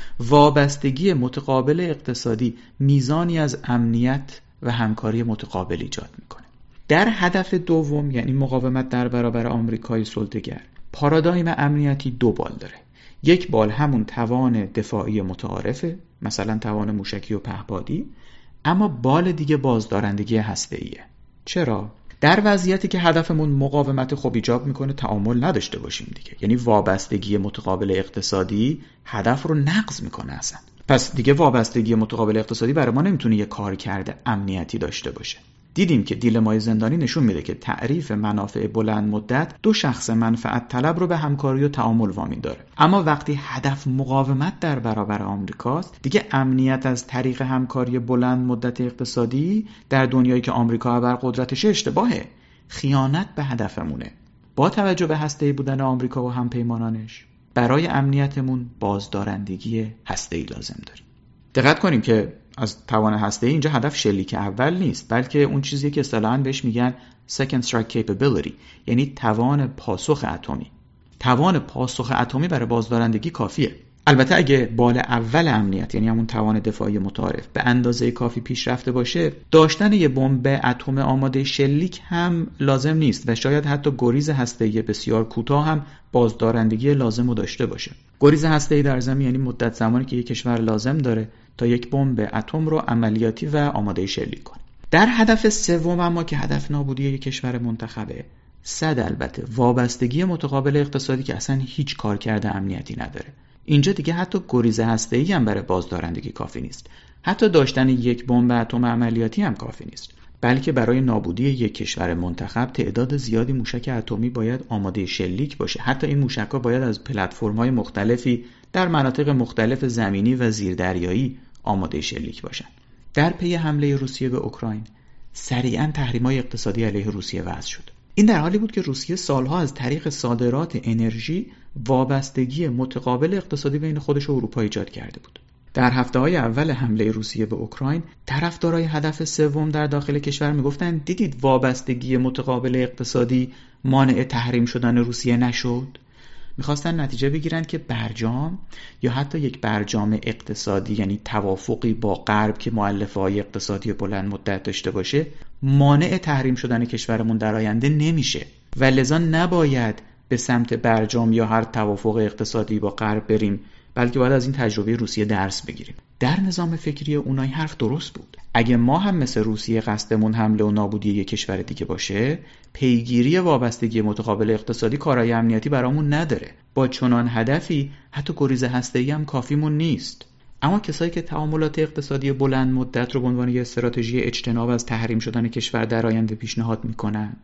وابستگی متقابل اقتصادی میزانی از امنیت و همکاری متقابل ایجاد میکنه. در هدف دوم، یعنی مقاومت در برابر آمریکای سلطه‌گر، پارادایم امنیتی 2 بال داره. یک بال همون توان دفاعی متعارفه، مثلا توان موشکی و پهپادی، اما بال دیگه بازدارندگی هسته‌ایه. چرا؟ در وضعیتی که هدفمون مقاومت خب ایجاب میکنه تعامل نداشته باشیم دیگه، یعنی وابستگی متقابل اقتصادی هدف رو نقض میکنه اصلا. پس دیگه وابستگی متقابل اقتصادی برای ما نمیتونه یه کار کرده امنیتی داشته باشه. دیدیم که دیلمای زندانی نشون میده که تعریف منافع بلند مدت 2 شخص منفعت طلب رو به همکاری و تعامل وامی داره. اما وقتی هدف مقاومت در برابر آمریکاست، دیگه امنیت از طریق همکاری بلند مدت اقتصادی در دنیایی که آمریکا ابرقدرتشه اشتباهه. خیانت به هدفمونه. با توجه به هسته‌ای بودن آمریکا و همپیمانانش، برای امنیتمون بازدارندگی هسته‌ای لازم داریم. دقت کنیم که از توان هسته‌ای اینجا هدف شلیک اول نیست، بلکه اون چیزی که اصطلاحاً بهش میگن second strike capability، یعنی توان پاسخ اتمی. توان پاسخ اتمی برای بازدارندگی کافیه. البته اگه بال اول امنیت، یعنی همون توان دفاعی متعارف، به اندازه کافی پیشرفته باشه، داشتن یه بمب اتم آماده شلیک هم لازم نیست و شاید حتی گریز هسته‌ای بسیار کوتاه هم بازدارندگی لازم رو داشته باشه. گریز هسته‌ای در زمین یعنی مدت زمانی که یک کشور لازم داره تا یک بمب اتم رو عملیاتی و آماده شلیک کنه. در هدف سوم اما که هدف نابودی یک کشور منتخبه، صد البته وابستگی متقابل اقتصادی که اصلا هیچ کار کرده امنیتی نداره. اینجا دیگه حتی گریز هسته‌ای هم برای بازدارندگی کافی نیست. حتی داشتن یک بمب اتم عملیاتی هم کافی نیست. بلکه برای نابودی یک کشور منتخب تعداد زیادی موشک اتمی باید آماده شلیک باشه. حتی این موشک‌ها باید از پلتفرم‌های مختلفی در مناطق مختلف زمینی و زیردریایی آماده شلیک باشن. در پی حمله روسیه به اوکراین، سریعاً تحریم‌های اقتصادی علیه روسیه وضع شد. این در حالی بود که روسیه سالها از طریق صادرات انرژی وابستگی متقابل اقتصادی بین خودش و اروپا ایجاد کرده بود. در هفته‌های اول حمله روسیه به اوکراین، طرفدارای هدف سوم در داخل کشور میگفتن دیدید وابستگی متقابل اقتصادی مانع تحریم شدن روسیه نشد. میخواستن نتیجه بگیرن که برجام یا حتی یک برجام اقتصادی، یعنی توافقی با غرب که مؤلفه‌های اقتصادی بلند مدت داشته باشه، مانع تحریم شدن کشورمون در آینده نمیشه و لذا نباید به سمت برجام یا هر توافق اقتصادی با غرب بریم، بلکه باید از این تجربه روسیه درس بگیریم. در نظام فکری اونای حرف درست بود. اگه ما هم مثل روسیه قصدمون حمله و نابودی یک کشور دیگه باشه، پیگیری وابستگی متقابل اقتصادی کارای امنیتی برامون نداره. با چنان هدفی حتی گریز هسته‌ای هم کافیمون نیست. اما کسایی که تعاملات اقتصادی بلند مدت رو به عنوان یک استراتژی اجتناب از تحریم شدن کشور در آینده پیشنهاد میکنند،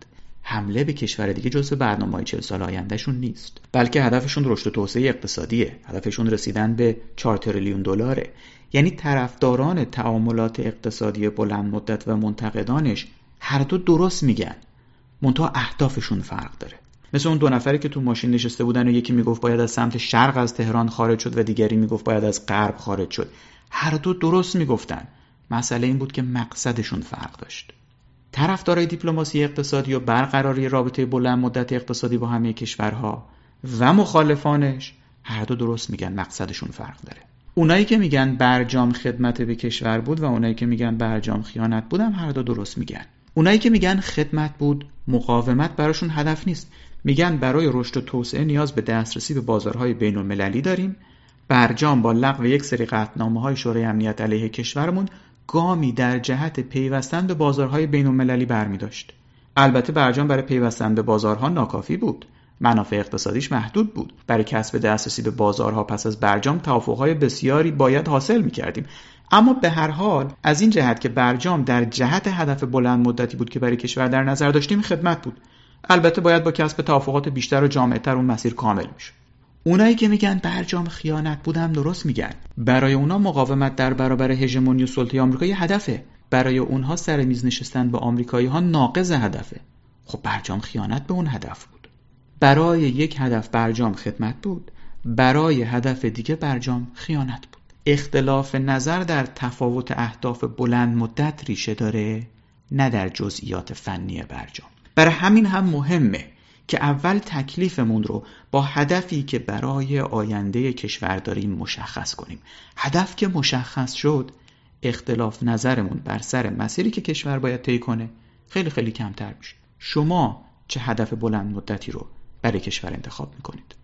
حمله به کشور دیگه جزو برنامه‌های 40 سال آیندهشون نیست، بلکه هدفشون رشد و توسعه اقتصادیه، هدفشون رسیدن به 4 تریلیون دلاره. یعنی طرفداران تعاملات اقتصادی بلند مدت و منتقدانش هر دو درست میگن، منتها اهدافشون فرق داره. مثل اون 2 نفری که تو ماشین نشسته بودن و یکی میگفت باید از سمت شرق از تهران خارج شد و دیگری میگفت باید از غرب خارج شد. هر دو درست میگفتن، مسئله این بود که مقصدشون فرق داشت. طرفدارای دیپلماسی اقتصادی و برقراری رابطه بلند مدت اقتصادی با همه کشورها و مخالفانش هر دو درست میگن، مقصدشون فرق داره. اونایی که میگن برجام خدمت به کشور بود و اونایی که میگن برجام خیانت بود هم هر دو درست میگن. اونایی که میگن خدمت بود، مقاومت براشون هدف نیست، میگن برای رشد و توسعه نیاز به دسترسی به بازارهای بین‌المللی داریم. برجام با لغو یک سری قطعنامه‌های شورای امنیت علیه کشورمون گامی در جهت پیوستن به بازارهای بین‌المللی برمی‌داشت. البته برجام برای پیوستن به بازارها ناکافی بود، منافع اقتصادیش محدود بود. برای کسب دسترسی به بازارها پس از برجام توافق‌های بسیاری باید حاصل می‌کردیم. اما به هر حال از این جهت که برجام در جهت هدف بلند مدتی بود که برای کشور در نظر داشتیم خدمت بود. البته باید با کسب توافقات بیشتر و جامع‌تر اون مسیر کامل میشه. اونایی که میگن برجام خیانت بود هم درست میگن. برای اونا مقاومت در برابر هژمونی و سلطه آمریکا یه هدفه. برای اونها سر میز نشستن با آمریکایی‌ها ناقض هدفه. خب برجام خیانت به اون هدف بود. برای یک هدف برجام خدمت بود، برای هدف دیگه برجام خیانت بود. اختلاف نظر در تفاوت اهداف بلند مدت ریشه داره، نه در جزئیات فنی برجام. برای همین هم مهمه که اول تکلیفمون رو با هدفی که برای آینده کشور داریم مشخص کنیم. هدف که مشخص شد، اختلاف نظرمون بر سر مسیری که کشور باید طی کنه خیلی خیلی کمتر میشه. شما چه هدف بلند مدتی رو برای کشور انتخاب میکنید؟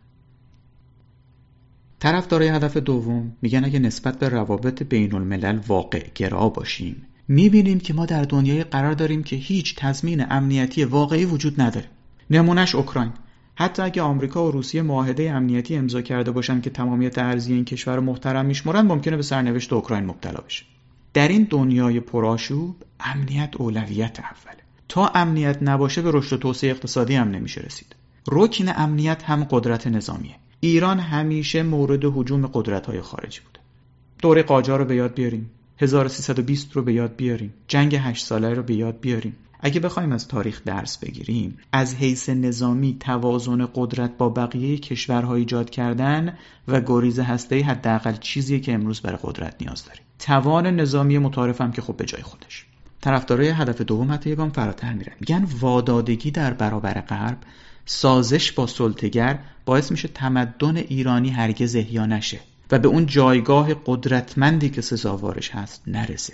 طرفدارای هدف دوم میگن اگه نسبت به روابط بین الملل واقع گرا باشیم، میبینیم که ما در دنیای قرار داریم که هیچ تضمین امنیتی واقعی وجود نداره. نمونهش اوکراین. حتی اگه آمریکا و روسیه معاهده امنیتی امضا کرده باشن که تمامیت ارضی این کشور رو محترم میشمرن، ممکنه به سرنوشت اوکراین مبتلا بشه. در این دنیای پرآشوب امنیت اولویت اوله. تا امنیت نباشه به رشد و توسعه اقتصادی هم نمیشه رسید. رکن امنیت هم قدرت نظامیه. ایران همیشه مورد هجوم قدرت‌های خارجی بوده. دوره قاجار رو به یاد بیاریم، 1320 رو به یاد بیاریم، جنگ 8 ساله رو به یاد بیاریم. اگه بخوایم از تاریخ درس بگیریم، از حیث نظامی توازن قدرت با بقیه کشورها ایجاد کردن و گریز هسته‌ای حداقل چیزیه که امروز برای قدرت نیاز داریم. توان نظامی متعارف هم که خب به جای خودش. طرفدارای هدف دوم حتی یکم فراتر میرن، میگن وادادگی در برابر غرب، سازش با سلطه‌گر باعث میشه تمدن ایرانی هرگز احیا نشه و به اون جایگاه قدرتمندی که سزاوارش هست نرسه.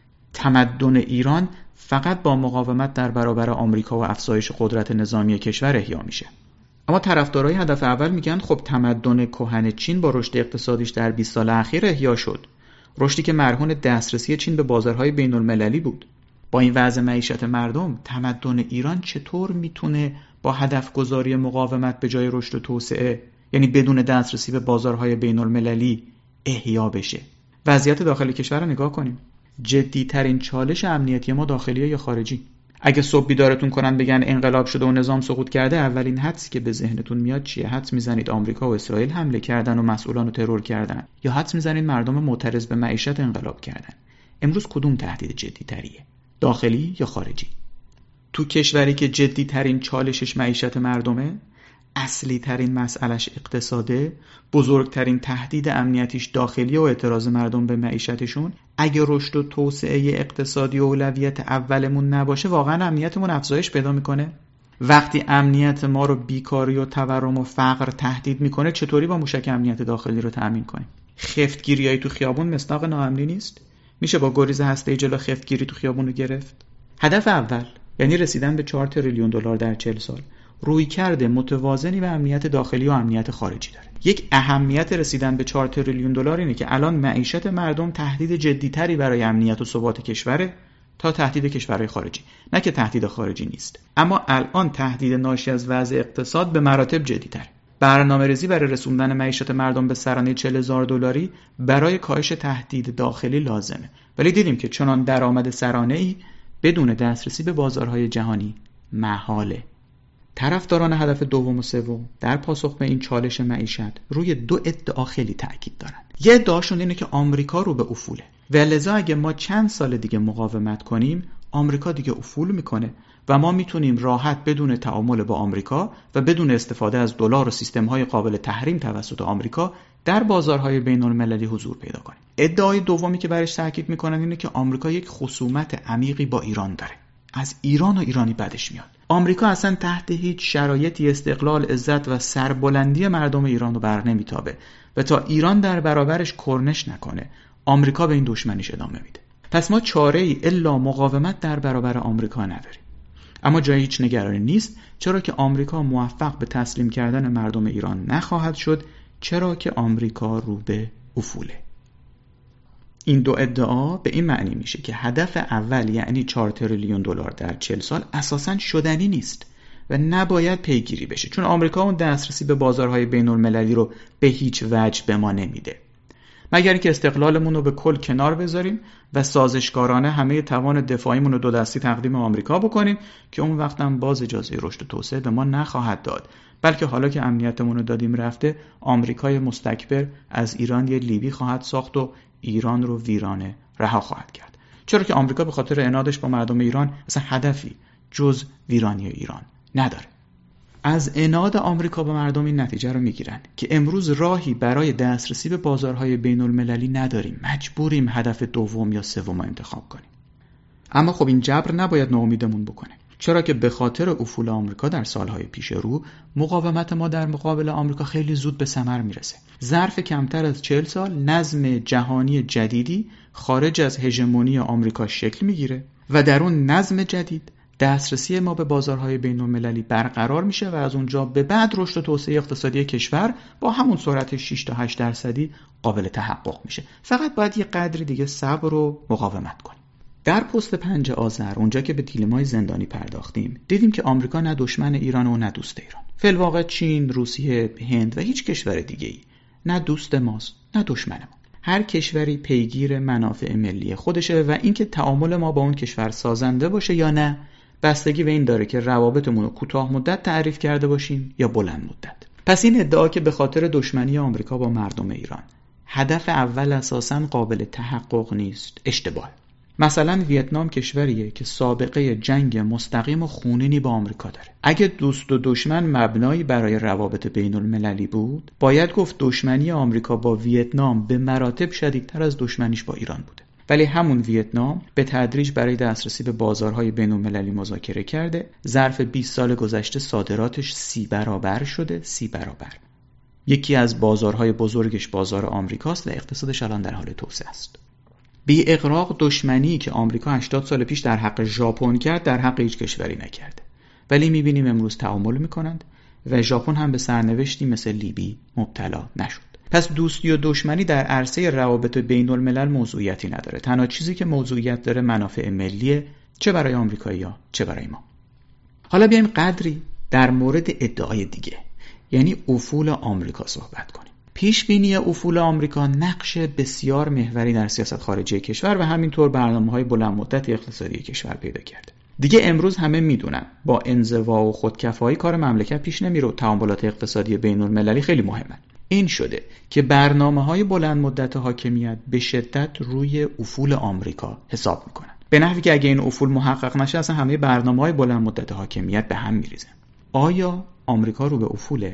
تمدن ایران فقط با مقاومت در برابر آمریکا و افزایش قدرت نظامی کشور احیا میشه. اما طرفدارای هدف اول میگن خب تمدن کهن چین با رشد اقتصادیش در 20 سال اخیر احیا شد. رشدی که مرهون دسترسی چین به بازارهای بین‌المللی بود. با این وضع معیشت مردم، تمدن ایران چطور میتونه با هدف گذاری مقاومت به جای رشد و توسعه، یعنی بدون دسترسی به بازارهای بین‌المللی، احیا بشه؟ وضعیت داخلی کشور رو نگاه کنیم. جدی‌ترین چالش امنیتی ما داخلیه یا خارجی؟ اگه صبح بیدارتون کنن بگن انقلاب شده و نظام سقوط کرده، اولین حدسی که به ذهنتون میاد چیه؟ حدس میزنید آمریکا و اسرائیل حمله کردن و مسئولان رو ترور کردن، یا حدس میزنید مردم معترض به معیشت انقلاب کردن؟ امروز کدوم تهدید جدی‌تریه؟ داخلی یا خارجی؟ تو کشوری که جدی‌ترین چالشش معیشت مردمه، اصلی ترین مسئلهش اقتصاده، بزرگترین تهدید امنیتیش داخلی و اعتراض مردم به معیشتشون، اگه رشد و توسعه اقتصادی و اولویت اولمون نباشه، واقعا امنیتمون افزایش پیدا میکنه؟ وقتی امنیت ما رو بیکاری و تورم و فقر تهدید میکنه، چطوری با موشک امنیت داخلی رو تأمین کنیم؟ خفتگیریای تو خیابون مصداق ناامنی نیست؟ میشه با گریز هسته‌ای جلو خفتگیری تو خیابون رو گرفت؟ هدف اول، یعنی رسیدن به 4 تریلیون دلار در 40 سال، رویکرد متوازنی به امنیت داخلی و امنیت خارجی داره. یک اهمیت رسیدن به 4 تریلیون دلار اینه که الان معیشت مردم تهدید جدی‌تری برای امنیت و ثبات کشوره تا تهدید کشورهای خارجی. نه که تهدید خارجی نیست، اما الان تهدید ناشی از وضع اقتصاد به مراتب جدی‌تره. برنامه‌ریزی برای رسوندن معیشت مردم به سرانه 40,000 دلاری برای کاهش تهدید داخلی لازمه. ولی دیدیم که چنان درآمد سرانه‌ای بدون دسترسی به بازارهای جهانی محاله. طرفداران هدف دوم و سوم در پاسخ به این چالش معیشت روی دو ادعا خیلی تاکید دارن. یه ادعاشون اینه که آمریکا رو به افوله و لذا اگه ما چند سال دیگه مقاومت کنیم آمریکا دیگه افول میکنه و ما میتونیم راحت بدون تعامل با آمریکا و بدون استفاده از دلار و سیستم‌های قابل تحریم توسط آمریکا در بازارهای بین‌المللی حضور پیدا کنیم. ادعای دومی که برش تاکید میکنن اینه که آمریکا یک خصومت عمیقی با ایران داره. از ایران و ایرانی بدش میاد. آمریکا اصلا تحت هیچ شرایطی استقلال، عزت و سربلندی مردم ایران رو بر نمیتابه و تا ایران در برابرش کرنش نکنه آمریکا به این دشمنیش ادامه میده. پس ما چاره‌ای الا مقاومت در برابر آمریکا نداریم. اما جای هیچ نگرانی نیست، چرا که آمریکا موفق به تسلیم کردن مردم ایران نخواهد شد، چرا که آمریکا رو به افوله. این دو ادعا به این معنی میشه که هدف اول یعنی 4 تریلیون دلار در 40 سال اساساً شدنی نیست و نباید پیگیری بشه، چون آمریکا اون دسترسی به بازارهای بین‌المللی رو به هیچ وجه به ما نمیده. مگر اینکه استقلالمون رو به کل کنار بذاریم و سازشکارانه همه توان دفاعیمون رو دو دستی تقدیم آمریکا بکنیم که اون وقت هم باز اجازه رشد و توسعه به ما نخواهد داد، بلکه حالا که امنیتمون رو دادیم رفته، آمریکای مستکبر از ایران یه لیبی خواهد ساخت و ایران رو ویرانه رها خواهد کرد، چرا که آمریکا به خاطر عنادش با مردم ایران اصلا هدفی جز ویرانی ایران نداره. از عناد آمریکا با مردم این نتیجه رو میگیرن که امروز راهی برای دسترسی به بازارهای بین‌المللی نداریم، مجبوریم هدف دوم یا سوم انتخاب کنیم. اما خب این جبر نباید ناامیدمون بکنه، چرا که به خاطر افول آمریکا در سالهای پیش رو مقاومت ما در مقابل آمریکا خیلی زود به ثمر میرسه. ظرف کمتر از 40 سال نظم جهانی جدیدی خارج از هژمونی آمریکا شکل میگیره و در اون نظم جدید دسترسی ما به بازارهای بین‌المللی برقرار میشه و از اونجا به بعد رشد و توسعه اقتصادی کشور با همون سرعت 6 تا 8% قابل تحقق میشه. فقط باید یه قدری دیگه صبر و مقاومت کنیم. در پست 5 آذر اونجا که به دیلمای زندانی پرداختیم دیدیم که آمریکا نه دشمن ایران و نه دوست ایران. فی‌الواقع چین، روسیه، هند و هیچ کشور دیگه‌ای نه دوست ماست نه دشمن ما. هر کشوری پیگیر منافع ملی خودشه و اینکه تعامل ما با اون کشور سازنده باشه یا نه بستگی به این داره که روابطمون رو کوتاه مدت تعریف کرده باشیم یا بلند مدت. پس این ادعا که به خاطر دشمنی آمریکا با مردم ایران هدف اول اساساً قابل تحقق نیست، اشتباه. مثلا ویتنام کشوریه که سابقه جنگ مستقیم و خونینی با آمریکا داره. اگه دوست و دشمن مبنایی برای روابط بین المللی بود، باید گفت دشمنی آمریکا با ویتنام به مراتب شدیدتر از دشمنیش با ایران بوده. ولی همون ویتنام به تدریج برای دسترسی به بازارهای بین المللی مذاکره کرده. ظرف 20 سال گذشته صادراتش 30 برابر شده، 30 برابر. یکی از بازارهای بزرگش بازار آمریکاست و اقتصادش الان در حال توسعه است. بی اغراق دشمنی که آمریکا 80 سال پیش در حق ژاپن کرد در حق هیچ کشوری نکرده. ولی می‌بینیم امروز تعامل می‌کنند و ژاپن هم به سرنوشتی مثل لیبی مبتلا نشد. پس دوستی و دشمنی در عرصه روابط بین الملل موضوعیتی نداره. تنها چیزی که موضوعیت داره منافع ملیه، چه برای آمریکایی‌ها چه برای ما. حالا بیایم قدری در مورد ادعای دیگه، یعنی افول آمریکا صحبت کنیم. پیش بینی افول آمریکا نقش بسیار محوری در سیاست خارجی کشور و همینطور برنامه‌های بلند مدت اقتصادی کشور پیدا کرده. دیگه امروز همه میدونن با انزوا و خودکفایی کار مملکت پیش نمیره و تعاملات اقتصادی بین‌المللی خیلی مهمه. این شده که برنامه‌های بلند مدت حاکمیت به شدت روی افول آمریکا حساب میکنن. به نحوی که اگه این افول محقق نشه اصلا همه برنامه‌های بلند مدت حاکمیت به هم میریزن. آیا آمریکا رو به افوله؟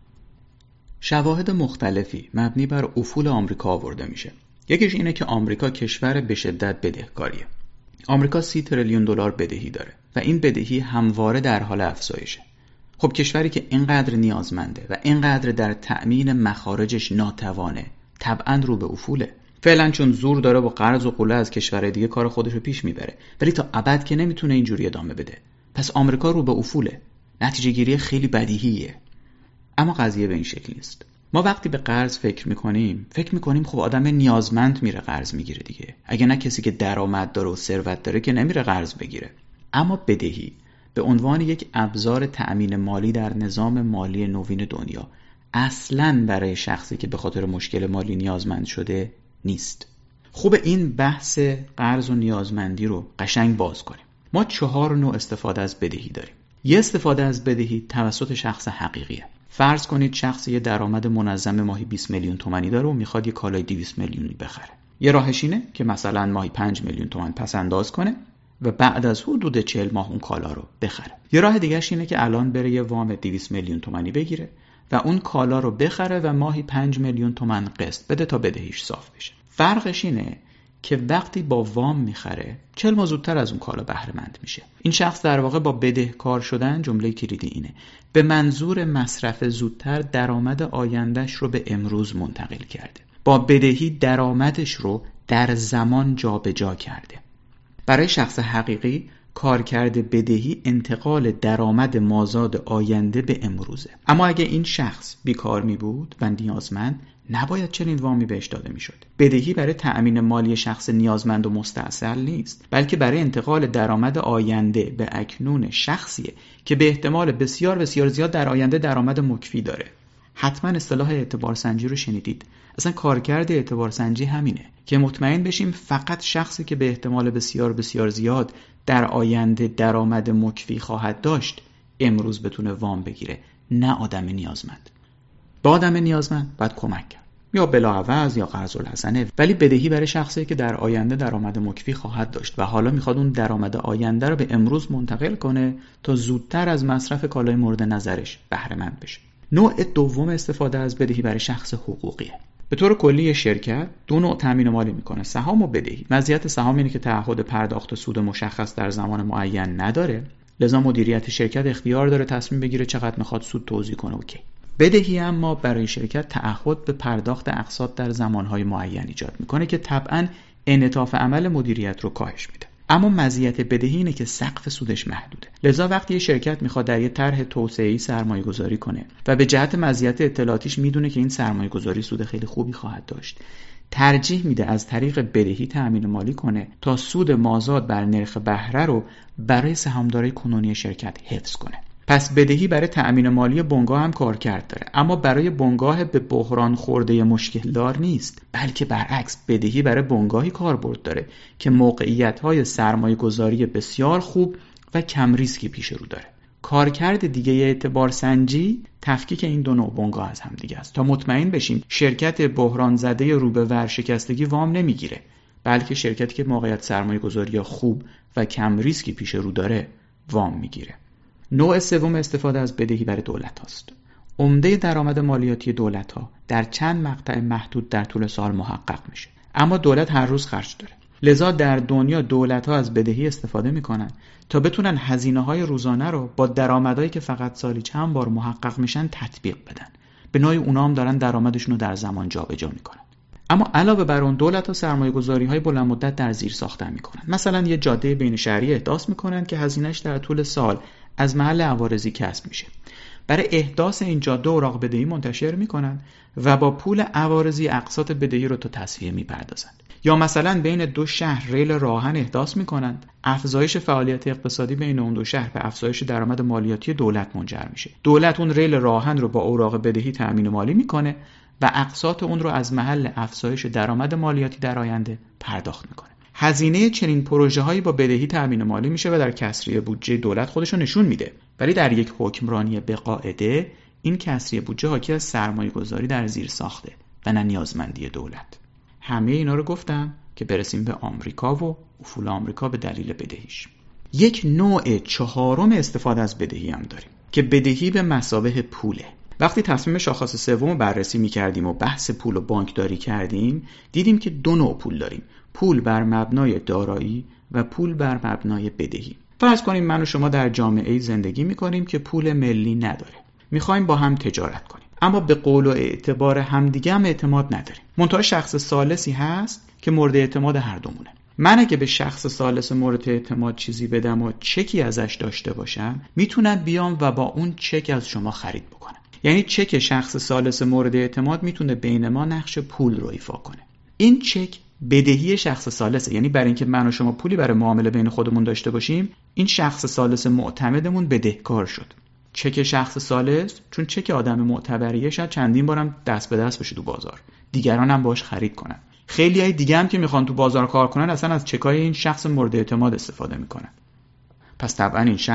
شواهد مختلفی مبنی بر افول آمریکا آورده میشه. یکیش اینه که آمریکا کشور به شدت بدهکاریه. آمریکا 30 تریلیون دلار بدهی داره و این بدهی همواره در حال افزایشه. خب کشوری که اینقدر نیازمنده و اینقدر در تأمین مخارجش ناتوانه طبعاً رو به افوله. فعلا چون زور داره با قرض و قله از کشور دیگه کار خودش رو پیش میبره، ولی تا ابد که نمیتونه اینجوری ادامه بده. پس آمریکا رو به افوله. نتیجه گیری خیلی بدیهیه. اما قضیه به این شکل نیست. ما وقتی به قرض فکر میکنیم خب آدم نیازمند میره قرض میگیره دیگه. اگه نه کسی که درآمد داره و ثروت داره که نمیره قرض بگیره. اما بدهی به عنوان یک ابزار تأمین مالی در نظام مالی نوین دنیا اصلاً برای شخصی که به خاطر مشکل مالی نیازمند شده نیست. خوب این بحث قرض و نیازمندی رو قشنگ باز کنیم. ما 4 نوع استفاده از بدهی داریم. یه استفاده از بدهی توسط شخص حقیقیه. فرض کنید شخص یه درآمد منظم ماهی 20 میلیون تومانی داره و میخواد یه کالای 200 میلیونی بخره. یه راهش اینه که مثلا ماهی 5 میلیون تومان پس انداز کنه و بعد از حدود 40 ماه اون کالا رو بخره. یه راه دیگه‌ش اینه که الان بره یه وام 200 میلیون تومانی بگیره و اون کالا رو بخره و ماهی 5 میلیون تومان قسط بده تا بدهیش صاف بشه. فرقش اینه که وقتی با وام میخره 40 ماه زودتر از اون کالا بهره مند میشه. این شخص در واقع با بدهکار شدن، جمله کلیدی اینه، به منظور مصرف زودتر درآمد آیندهش رو به امروز منتقل کرده. با بدهی درآمدش رو در زمان جابجا کرده. برای شخص حقیقی کارکرد بدهی انتقال درآمد مازاد آینده به امروزه. اما اگه این شخص بیکار می بود و نیازمند، نباید چنین وامی بهش داده می شد. بدهی برای تأمین مالی شخص نیازمند و مستعسل نیست، بلکه برای انتقال درآمد آینده به اکنون شخصیه که به احتمال بسیار بسیار زیاد در آینده درآمد مکفی داره. حتما اصطلاح اعتبارسنجی رو شنیدید. اصلا کارکرد اعتبارسنجی همینه که مطمئن بشیم فقط شخصی که به احتمال بسیار بسیار زیاد در آینده درآمد مکفی خواهد داشت امروز بتونه وام بگیره، نه آدم نیازمند. با آدم نیازمند باید کمک کرد، یا بلاعوض یا قرض الحسنه، ولی بدهی برای شخصی که در آینده درآمد مکفی خواهد داشت و حالا میخواد اون درآمد آینده رو به امروز منتقل کنه تا زودتر از مصرف کالای مورد نظرش بهره مند بشه. نوع دوم استفاده از بدهی برای شخص حقوقیه. به طور کلی شرکت دو نوع تامین مالی میکنه، سهام و بدهی. مزیت سهام اینه که تعهد پرداخت سود مشخص در زمان معین نداره، لذا مدیریت شرکت اختیار داره تصمیم بگیره چقدر میخواد سود توزیع کنه. اوکی. بدهی اما برای شرکت تعهد به پرداخت اقساط در زمانهای معین ایجاد میکنه که طبعاً انعطاف عمل مدیریت رو کاهش میده. اما مزیت بدهی اینه که سقف سودش محدوده. لذا وقتی یه شرکت میخواد در یه طرح توسعه‌ای سرمایه‌گذاری کنه و به جهت مزیت اطلاعاتیش میدونه که این سرمایه‌گذاری سود خیلی خوبی خواهد داشت، ترجیح میده از طریق بدهی تأمین مالی کنه تا سود مازاد بر نرخ بهره رو برای سهامدارای کنونی شرکت حفظ کنه. پس بدهی برای تأمین مالی بنگاه هم کارکرد داره، اما برای بنگاه به بحران خورده مشکل دار نیست، بلکه برعکس بدهی برای بنگاهی کاربرد داره که موقعیت‌های سرمایه‌گذاری بسیار خوب و کم ریسکی پیش رو داره. کارکرد دیگه اعتبار سنجی تفکیک این دو نوع بنگاه از هم دیگه است تا مطمئن بشیم شرکت بحران زده رو به ورشکستگی وام نمیگیره، بلکه شرکتی که موقعیت سرمایه‌گذاری خوب و کم ریسکی پیش رو داره وام میگیره. نوع سوم استفاده از بدهی برای دولت هاست. عمده درآمد مالیاتی دولت ها در چند مقطع محدود در طول سال محقق میشه، اما دولت هر روز خرج داره. لذا در دنیا دولت ها از بدهی استفاده میکنن تا بتونن هزینه های روزانه رو با درآمدایی که فقط سالی چند بار محقق میشن تطبیق بدن. به نوعی اونا هم دارن درآمدشون رو در زمان جابجا میکنن. اما علاوه بر اون دولت‌ها سرمایه‌گذاری‌های بلند مدت در زیر ساختن میکنن. مثلا یه جاده بین شهری احداث میکنن که هزینه‌اش در طول سال از محل عوارضی کسب میشه. برای احداث این جاده اوراق بدهی منتشر میکنن و با پول عوارضی اقساط بدهی رو تا تسویه میپردازن. یا مثلا بین دو شهر ریل راهن احداث میکنن، افزایش فعالیت اقتصادی بین اون دو شهر به افزایش درآمد مالیاتی دولت منجر میشه. دولت اون ریل راهن رو با اوراق بدهی تأمین مالی میکنه و اقساط اون رو از محل افزایش درآمد مالیاتی در آینده پرداخت میکنه. هزینه چنین پروژه‌هایی با بدهی تأمین مالی میشه و در کسری بودجه دولت خودش رو نشون میده. ولی در یک حکمرانی به قاعده این کسری بودجه حاکی از سرمایه‌گذاری در زیر ساخته و نه نیازمندی دولت. همه اینا رو گفتم که برسیم به آمریکا و افول آمریکا به دلیل بدهیش. یک نوع چهارم استفاده از بدهی هم داریم که بدهی به مثابه پوله. وقتی تصمیم شاخص سوم رو بررسی می‌کردیم و بحث پول و بانکداری کردیم، دیدیم که دو نوع پول داریم: پول بر مبنای دارایی و پول بر مبنای بدهی. فرض کنیم من و شما در جامعه‌ای زندگی می‌کنیم که پول ملی نداره. می‌خوایم با هم تجارت کنیم، اما به قول و اعتبار همدیگه هم اعتماد نداریم. منتها شخص ثالثی هست که مورد اعتماد هر دومونه. من اگه به شخص ثالث مورد اعتماد چیزی بدم و چکی ازش داشته باشم، میتونم بیام و با اون چک از شما خرید بکنم. یعنی چک شخص ثالث مورد اعتماد میتونه بین ما نقش پول رو ایفا کنه. این چک بدهی شخص ثالثه، یعنی برای اینکه من و شما پولی برای معامله بین خودمون داشته باشیم، این شخص ثالث معتمدمون بدهکار شد. چک شخص ثالث چون چک آدم معتبریه شاید چندین بارم دست به دست بشه تو بازار، دیگران هم باش خرید کنن. خیلیای دیگه هم که میخوان تو بازار کار کنن اصلا از چکای این شخص مورد اعتماد استفاده میکنن. پس طبعا این شخص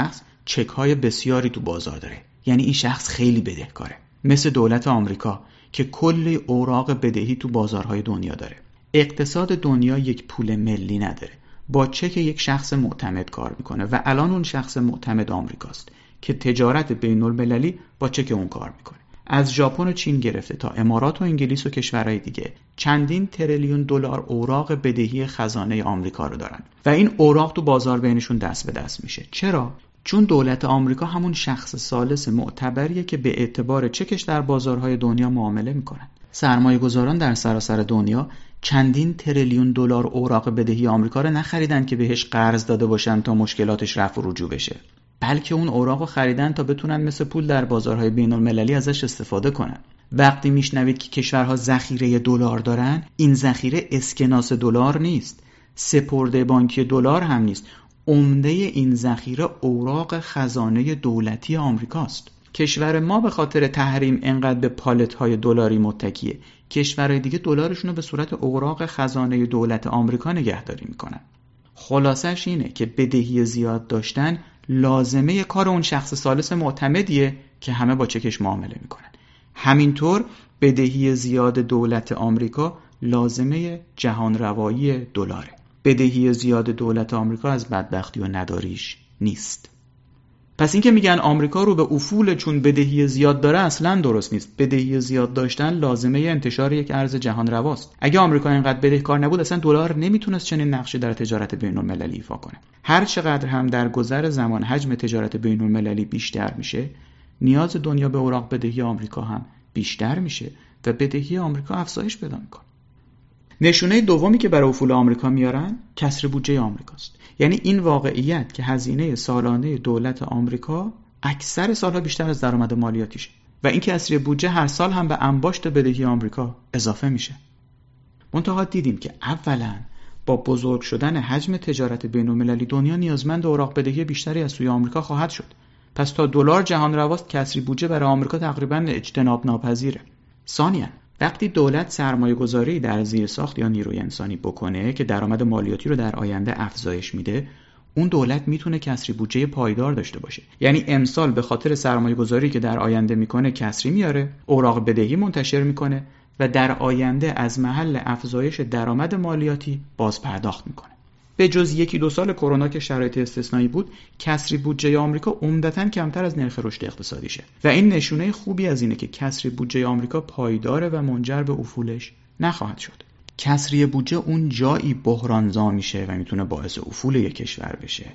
چک‌های بسیاری تو بازار داره. یعنی این شخص خیلی بدهکاره. مثل دولت آمریکا که کلی اوراق بدهی تو بازارهای دنیا داره. اقتصاد دنیا یک پول ملی نداره. با چک یک شخص معتمد کار میکنه و الان اون شخص معتمد آمریکاست که تجارت بین‌المللی با چک اون کار میکنه. از ژاپن و چین گرفته تا امارات و انگلیس و کشورهای دیگه چندین تریلیون دلار اوراق بدهی خزانه آمریکا رو دارن و این اوراق تو بازار بینشون دست به دست میشه. چرا؟ چون دولت آمریکا همون شخص ثالث معتبریه که به اعتبار چکش در بازارهای دنیا معامله میکنن. سرمایه‌گذاران در سراسر دنیا چندین تریلیون دلار اوراق بدهی آمریکا رو نخریدن که بهش قرض داده باشن تا مشکلاتش رفع و رجوع بشه، بلکه اون اوراق رو خریدن تا بتونن مثل پول در بازارهای بین‌المللی ازش استفاده کنن. وقتی میشنوید که کشورها ذخیره دلار دارن، این ذخیره اسکناس دلار نیست، سپرده بانکی دلار هم نیست. عمده این ذخیره اوراق خزانه دولتی آمریکاست. کشور ما به خاطر تحریم انقدر به پالت‌های دلاری متکیه. کشورهای دیگه دلارشون رو به صورت اوراق خزانه دولت آمریکا نگهداری میکنن. خلاصش اینه که بدهی زیاد داشتن لازمه کار اون شخص ثالث معتمدیه که همه با چکش معامله میکنن. همینطور بدهی زیاد دولت آمریکا لازمه جهان روایی دلاره. بدهی زیاد دولت آمریکا از بدبختی و نداریش نیست. پس این که میگن آمریکا رو به افول چون بدهی زیاد داره اصلا درست نیست. بدهی زیاد داشتن لازمه انتشار یک ارز جهان رواست. اگه آمریکا اینقدر بدهکار نبود اصلا دلار نمیتونست چنین نقشی در تجارت بین‌المللی ایفا کنه. هر چقدر هم در گذر زمان حجم تجارت بین‌المللی بیشتر میشه، نیاز دنیا به اوراق بدهی آمریکا هم بیشتر میشه و بدهی آمریکا افزایش پیدا میکنه. نشونه دومی که برای افول آمریکا میارن کسر بودجه آمریکاست. یعنی این واقعیت که هزینه سالانه دولت آمریکا اکثر سالها بیشتر از درآمد مالیاتیشه و این کسری بودجه هر سال هم به انباشت بدهی آمریکا اضافه میشه. منتها دیدیم که اولا با بزرگ شدن حجم تجارت بین‌المللی دنیا نیازمند اوراق بدهی بیشتری از سوی آمریکا خواهد شد. پس تا دلار جهان رواست کسری بودجه برای آمریکا تقریبا اجتناب ناپذیره. ثانیاً وقتی دولت سرمایه‌گذاری در زیرساخت یا نیروی انسانی بکنه که درآمد مالیاتی رو در آینده افزایش میده، اون دولت میتونه کسری بودجه پایدار داشته باشه. یعنی امسال به خاطر سرمایه‌گذاری که در آینده میکنه کسری میاره، اوراق بدهی منتشر میکنه و در آینده از محل افزایش درآمد مالیاتی باز پرداخت میکنه. به جز 1-2 سال کرونا که شرایط استثنایی بود، کسری بودجه آمریکا عمدتاً کمتر از نرخ رشد اقتصادیشه و این نشونه خوبی از اینه که کسری بودجه آمریکا پایداره و منجر به افولش نخواهد شد. کسری بودجه اون جایی بحرانزا میشه و میتونه باعث افول یک کشور بشه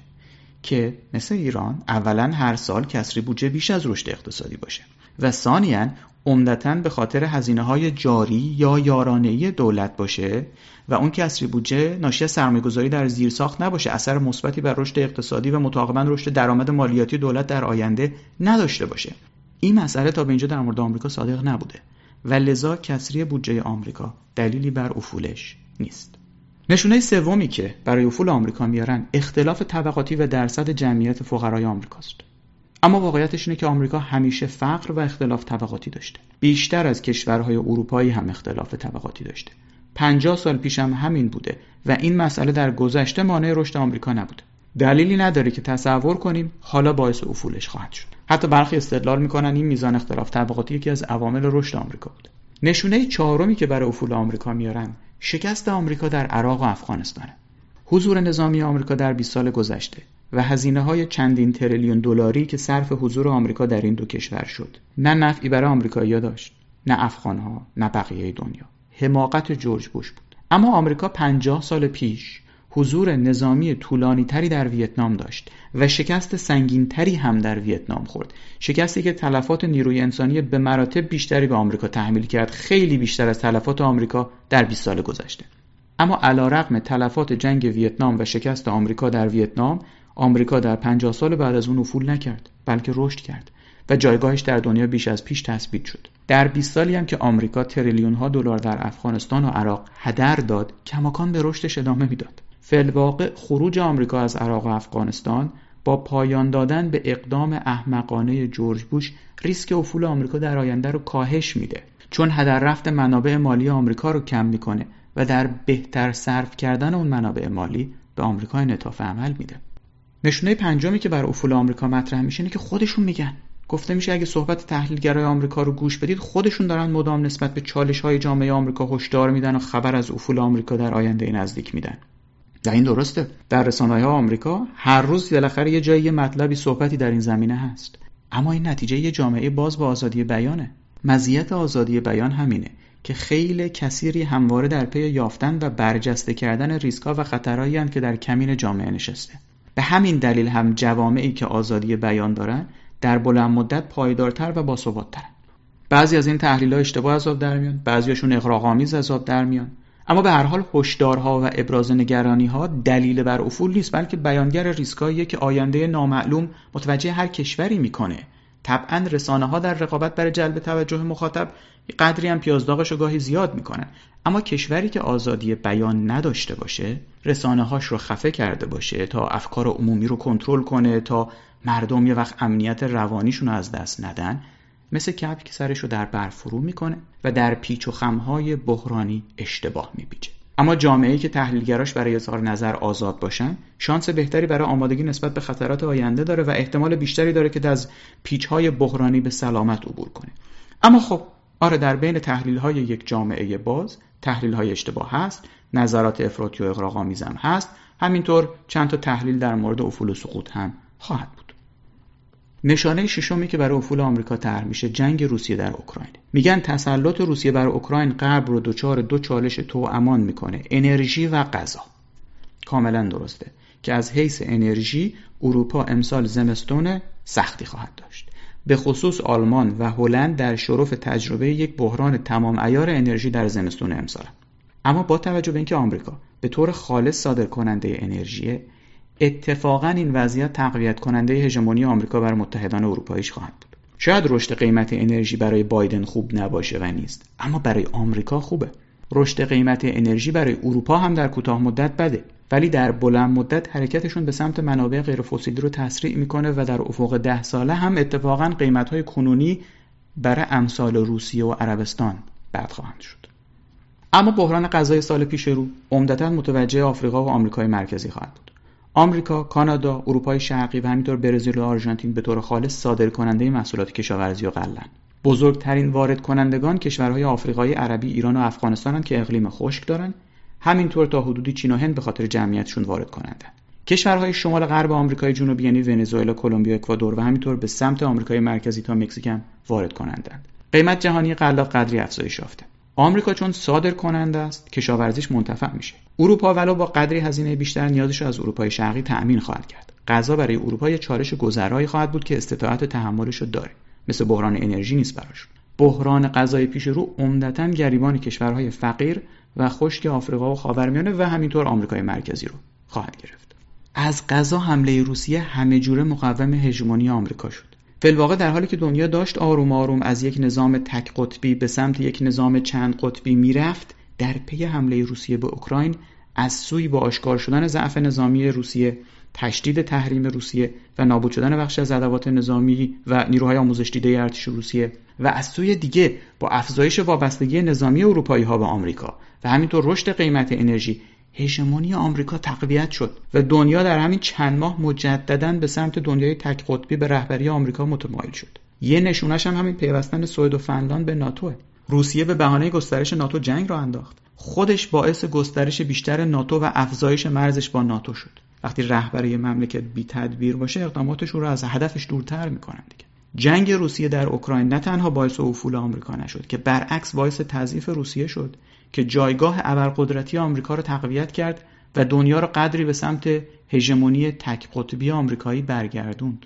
که مثل ایران اولاً هر سال کسری بودجه بیش از رشد اقتصادی باشه و ثانیاً عمدتاً به خاطر هزینه‌های جاری یا یارانه‌ای دولت باشه و اون کسری بودجه ناشی از سرمایه‌گذاری در زیرساخت نباشه، اثر مثبتی بر رشد اقتصادی و متعاقباً رشد درآمد مالیاتی دولت در آینده نداشته باشه. این مسئله تا به اینجا در مورد آمریکا صادق نبوده و لذا کسری بودجه آمریکا دلیلی بر افولش نیست. نشونه سومی که برای افول آمریکا میارن اختلاف طبقاتی و درصد جمعیت فقرای آمریکاست. اما واقعیتش اینه که آمریکا همیشه فقر و اختلاف طبقاتی داشته. بیشتر از کشورهای اروپایی هم اختلاف طبقاتی داشته. 50 سال پیش هم همین بوده و این مسئله در گذشته مانع رشد آمریکا نبوده. دلیلی نداره که تصور کنیم حالا باعث افولش خواهد شد. حتی برخی استدلال میکنن این میزان اختلاف طبقاتی یکی از عوامل رشد آمریکا بوده. نشونه چهارمی که برای افول آمریکا میارن شکست آمریکا در عراق و افغانستانه. حضور نظامی آمریکا در 20 سال گذشته و هزینه‌های چندین تریلیون دلاری که صرف حضور آمریکا در این دو کشور شد نه نفعی برای آمریکایی‌ها داشت، نه افغان‌ها، نه بقیه دنیا. حماقت جورج بوش بود. اما آمریکا 50 سال پیش حضور نظامی طولانی تری در ویتنام داشت و شکست سنگین تری هم در ویتنام خورد. شکستی که تلفات نیروی انسانی به مراتب بیشتری به آمریکا تحمیل کرد، خیلی بیشتر از تلفات آمریکا در 20 سال گذشته. اما علیرغم تلفات جنگ ویتنام و شکست آمریکا در ویتنام، آمریکا در 50 سال بعد از اون افول نکرد، بلکه رشد کرد و جایگاهش در دنیا بیش از پیش تثبیت شد. در 20 سالی هم که آمریکا تریلیون ها دلار در افغانستان و عراق هدر داد، کماکان به رشدش ادامه میداد. فی‌الواقع خروج آمریکا از عراق و افغانستان با پایان دادن به اقدام احمقانه جورج بوش ریسک افول آمریکا در آینده رو کاهش میده، چون هدر رفت منابع مالی آمریکا رو کم میکنه و در بهتر صرف کردن اون منابع مالی به آمریکا انعطاف عمل میده. نشونه پنجمی که برای افول آمریکا مطرح میشه اینه که خودشون میگن. گفته میشه اگه صحبت تحلیلگرای آمریکا رو گوش بدید، خودشون دارن مدام نسبت به چالش‌های جامعه آمریکا هشدار میدن و خبر از افول آمریکا در آینده نزدیک میدن. و این درسته. در رسانه‌های آمریکا هر روز بالاخره یه جایی یه مطلبی صحبتی در این زمینه هست. اما این نتیجه یه جامعه باز با آزادی بیانه. مزیت آزادی بیان همینه که خیلی کثیری همواره در پی یافتن و برجسته کردن ریسک‌ها و خطرهایی هستند که در کمین جامعه نشسته. به همین دلیل هم جوامعی که آزادی بیان دارن در بلند مدت پایدارتر و باثبات‌ترن. بعضی از این تحلیل‌ها اشتباه از آب در میان، بعضیاشون اغراق‌آمیز از آب در میان. اما به هر حال هشدارها و ابراز نگرانی‌ها دلیل بر افول نیست، بلکه بیانگر ریسکاییه که آینده نامعلوم متوجه هر کشوری میکنه. طبعاً رسانه‌ها در رقابت برای جلب توجه مخاطب قدری هم پیازداغش رو گاهی زیاد میکنن، اما کشوری که آزادی بیان نداشته باشه، رسانه‌هاش رو خفه کرده باشه تا افکار عمومی رو کنترل کنه، تا مردم یه وقت امنیت روانیشون رو از دست ندن، مثل کبک که سرش رو در برف فرو میکنه و در پیچ و خم‌های بحرانی اشتباه میپیچه. اما جامعه‌ای که تحلیلگراش برای اظهار نظر آزاد باشن، شانس بهتری برای آمادگی نسبت به خطرات آینده داره و احتمال بیشتری داره که از پیچ‌های بحرانی به سلامت عبور کنه. اما خب آره، در بین تحلیل‌های یک جامعه باز تحلیل‌های اشتباه هست، نظرات افراطی و اغراق‌آمیز هم هست، همینطور چند تا تحلیل در مورد افول و سقوط هم خواهد بود. نشانه ششمی که برای افول آمریکا طرح میشه جنگ روسیه در اوکراین. میگن تسلط روسیه بر اوکراین غرب رو دچار دو چالش توامان میکنه، انرژی و غذا. کاملا درسته که از حیث انرژی اروپا امسال زمستون سختی خواهد داشت. به خصوص آلمان و هلند در شرف تجربه یک بحران تمام عیار انرژی در زمستون امسال. اما با توجه به اینکه آمریکا به طور خالص صادر کننده انرژیه، اتفاقاً این وضعیت تقویت کننده هژمونی آمریکا بر متحدان اروپاییش خواهد بود. شاید رشد قیمت انرژی برای بایدن خوب نباشه و نیست، اما برای آمریکا خوبه. رشد قیمت انرژی برای اروپا هم در کوتاه مدت بده، ولی در بلند مدت حرکتشون به سمت منابع غیر فسیلی رو تسریع میکنه و در افق 10 ساله هم اتفاقاً قیمت‌های کنونی برای امثال روسیه و عربستان بد خواهند شد. اما بحران غذای سال پیش رو عمدتاً متوجه آفریقا و آمریکای مرکزی خواهد بود. آمریکا، کانادا، اروپای شرقی و همینطور برزیل و آرژانتین به طور خالص صادرکننده محصولات کشاورزی و غله‌اند. بزرگترین وارد کنندگان کشورهای آفریقای عربی، ایران و افغانستانن که اقلیم خشک دارن. همینطور تا حدودی چین و هند به خاطر جمعیتشون وارد کنندن. کشورهای شمال غرب آمریکای جنوبی یعنی ونزوئلا، کلمبیا، اکوادور و همینطور به سمت آمریکای مرکزی تا مکزیک هم وارد کنندن. قیمت جهانی غلات قدری افزایش یافته. آمریکا چون صادر کننده است، کشاورزیش منتفع میشه. اروپا ولو با قدری هزینه بیشتر نیازش رو از اروپای شرقی تأمین خواهد کرد. غذا برای اروپا یه چالش گذرایی خواهد بود که استطاعت تحملش رو داره. مثل بحران انرژی نیست براش. بحران غذای پیش رو عمدتاً گریبان کشورهای فقیر و خشک آفریقا و خاورمیانه و همینطور آمریکای مرکزی رو خواهد گرفت. از قضا حمله روسیه همه جوره مقاوم هژمونی آمریکا شد. فی‌الواقع در حالی که دنیا داشت آروم آروم از یک نظام تک قطبی به سمت یک نظام چند قطبی میرفت، در پی حمله روسیه به اوکراین از سوی با آشکار شدن ضعف نظامی روسیه، تشدید تحریم روسیه و نابود شدن بخش از ادوات نظامی و نیروهای آموزش دیده ارتش روسیه و از سوی دیگه با افزایش وابستگی نظامی اروپایی‌ها به آمریکا و همینطور رشد قیمت انرژی، هژمونی آمریکا تقویت شد و دنیا در همین چند ماه مجدداً به سمت دنیای تک قطبی به رهبری آمریکا متمایل شد. یه نشونش هم همین پیوستن سوئد و فنلاند به ناتوه. روسیه به بهانه گسترش ناتو جنگ را انداخت. خودش باعث گسترش بیشتر ناتو و افزایش مرزش با ناتو شد. وقتی رهبری مملکت بی تدبیر باشه، اقداماتش رو از هدفش دورتر میکنن دیگه. جنگ روسیه در اوکراین نه تنها باعث افول آمریکا نشد که برعکس باعث تضعیف روسیه شد که جایگاه ابرقدرتی آمریکا رو تقویت کرد و دنیا رو قدری به سمت هژمونی تک قطبی آمریکایی برگردوند.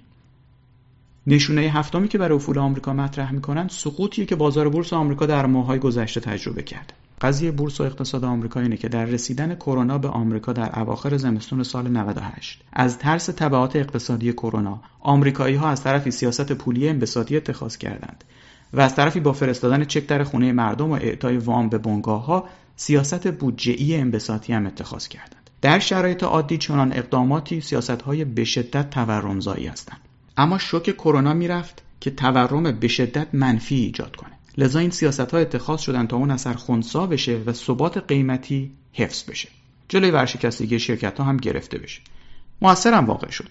نشونه هفتمی که برای افول آمریکا مطرح میکنن سقوطیه که بازار بورس آمریکا در ماه‌های گذشته تجربه کرد. قضیه بورس و اقتصاد آمریکا اینه که در رسیدن کرونا به آمریکا در اواخر زمستون سال 98 از ترس تبعات اقتصادی کرونا، آمریکایی‌ها از طرفی سیاست پولی انبساطی اتخاذ کردند و از طرفی با فرستادن چک در خونه مردم و اعطای وام به بنگاه‌ها سیاست بودجه‌ای انبساطی هم اتخاذ کردند. در شرایط عادی چنان اقداماتی سیاست‌های به شدت تورمزایی هستند. اما شوک کرونا میرفت که تورم به شدت منفی ایجاد کنه. لذا این سیاست‌ها اتخاذ شدن تا اون اثر خنثی بشه و ثبات قیمتی حفظ بشه. جلوی ورشکستگی شرکت‌ها هم گرفته بشه. موثر هم واقع شد.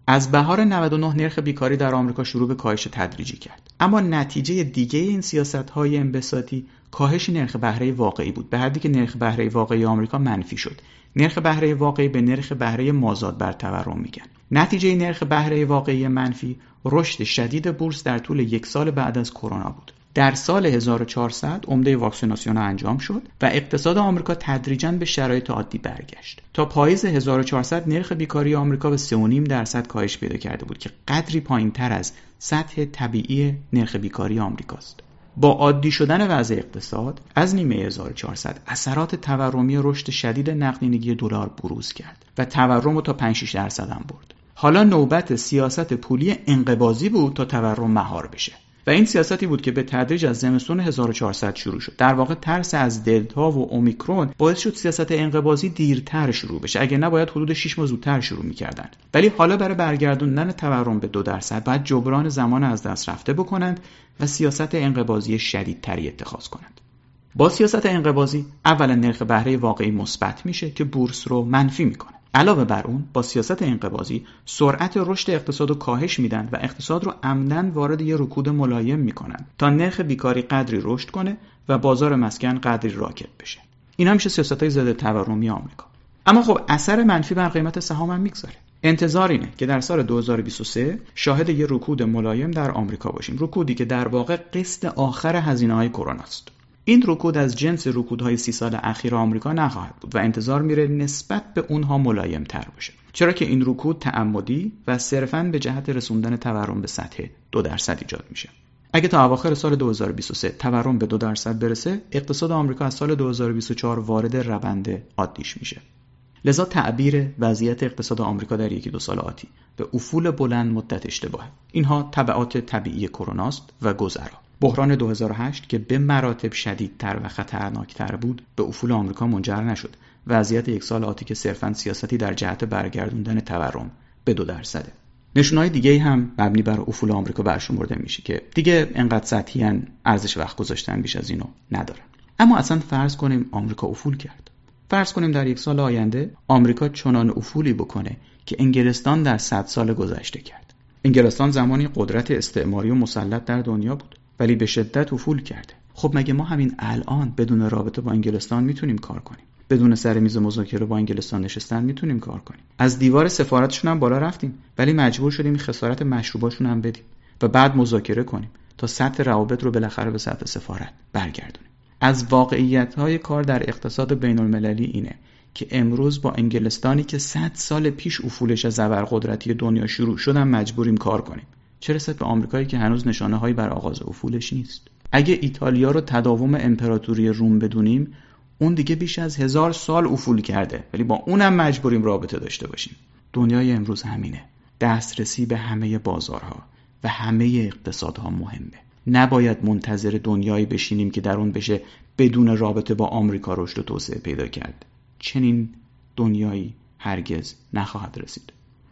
از بهار 99 نرخ بیکاری در آمریکا شروع به کاهش تدریجی کرد. اما نتیجه دیگه این سیاست‌های انبساطی کاهش نرخ بهره واقعی بود، به حدی که نرخ بهره واقعی آمریکا منفی شد. نرخ بهره واقعی به نرخ بهره مازاد بر تورم میگن. نتیجه نرخ بهره واقعی منفی رشد شدید بورس در طول یک سال بعد از کرونا بود. در سال 1400 عمده واکسیناسیون انجام شد و اقتصاد آمریکا تدریجاً به شرایط عادی برگشت. تا پاییز 1400 نرخ بیکاری آمریکا به 3.5% کاهش پیدا کرده بود که قدری پایین‌تر از سطح طبیعی نرخ بیکاری آمریکاست. با عادی شدن وضع اقتصاد از نیمه 1400 اثرات تورمی رشد شدید نقدینگی دلار بروز کرد و تورم رو تا 5-6% هم برد. حالا نوبت سیاست پولی انقباضی بود تا تورم مهار بشه. و این سیاستی بود که به تدریج از زمستون 1400 شروع شد. در واقع ترس از دلتا و اومیکرون باعث شد سیاست انقباضی دیرتر شروع بشه. اگه نه باید حدود 6 ماه زودتر شروع می‌کردن. ولی حالا برای برگردوندن تورم به 2% باید جبران زمان از دست رفته بکنند و سیاست انقباضی شدیدتری اتخاذ کنند. با سیاست انقباضی اولا نرخ بهره واقعی مثبت میشه که بورس رو منفی میکنه. علاوه بر اون با سیاست انقباضی سرعت رشد اقتصاد رو کاهش میدن و اقتصاد رو عمدن وارد یه رکود ملایم میکنن تا نرخ بیکاری قدری رشد کنه و بازار مسکن قدری راکد بشه. اینا میشه سیاست‌های ضد تورمی آمریکا. اما خب اثر منفی بر قیمت سهام هم میگذاره. انتظار اینه که در سال 2023 شاهد یه رکود ملایم در آمریکا باشیم. رکودی که در واقع قسط آخر هزینه‌های کرونا است. این رکود از جنس رکودهای 30 سال اخیر آمریکا نخواهد بود و انتظار میره نسبت به اونها ملایم تر باشه، چرا که این رکود تعمدی و صرفاً به جهت رسوندن تورم به سطح 2% ایجاد میشه. اگه تا اواخر سال 2023 تورم به 2% برسه، اقتصاد آمریکا از سال 2024 وارد روند عادیش میشه. لذا تعبیر وضعیت اقتصاد آمریکا در 1-2 سال آتی به افول بلند مدت اشتباهه. اینها تبعات طبیعی کروناست و گذرا. بحران 2008 که به مراتب شدیدتر و خطرناکتر بود به افول آمریکا منجر نشد. وضعیت 1 سال آتی که صرفاً سیاستی در جهت برگردوندن تورم به 2%. نشونهای دیگه هم مبنی بر افول آمریکا برشمرده میشه که دیگه انقدر سطحیاً ارزش وقت گذاشتن بیش از اینو ندارن. اما اصلا فرض کنیم آمریکا افول کرد. فرض کنیم در 1 سال آینده آمریکا چنان افولی بکنه که انگلستان در 100 سال گذشته کرد. انگلستان زمانی قدرت استعماری و مسلط در دنیا بود، ولی به شدت افول کرده. خب مگه ما همین الان بدون رابطه با انگلستان میتونیم کار کنیم؟ بدون سر میز مذاکره با انگلستان نشستن میتونیم کار کنیم؟ از دیوار سفارتشون هم بالا رفتیم، ولی مجبور شدیم خسارت مشروباشون هم بدیم و بعد مذاکره کنیم تا سطح روابط رو بالاخره به سطح سفارت برگردونیم. از واقعیت‌های کار در اقتصاد بین‌المللی اینه که امروز با انگلستانی که 100 سال پیش افولش از زبرقدرتی دنیا شروع شد هم مجبوریم کار کنیم. چه رسد به آمریکایی که هنوز نشانه‌هایی بر آغاز افولش نیست. اگه ایتالیا رو تداوم امپراتوری روم بدونیم، اون دیگه بیش از 1000 سال افول کرده، ولی با اونم مجبوریم رابطه داشته باشیم. دنیای امروز همینه. دسترسی به همه بازارها و همه اقتصادها مهمه. نباید منتظر دنیایی بشینیم که در اون بشه بدون رابطه با آمریکا رشد و توسعه پیدا کرد. چنین دنیایی هرگز نخواهد رسید.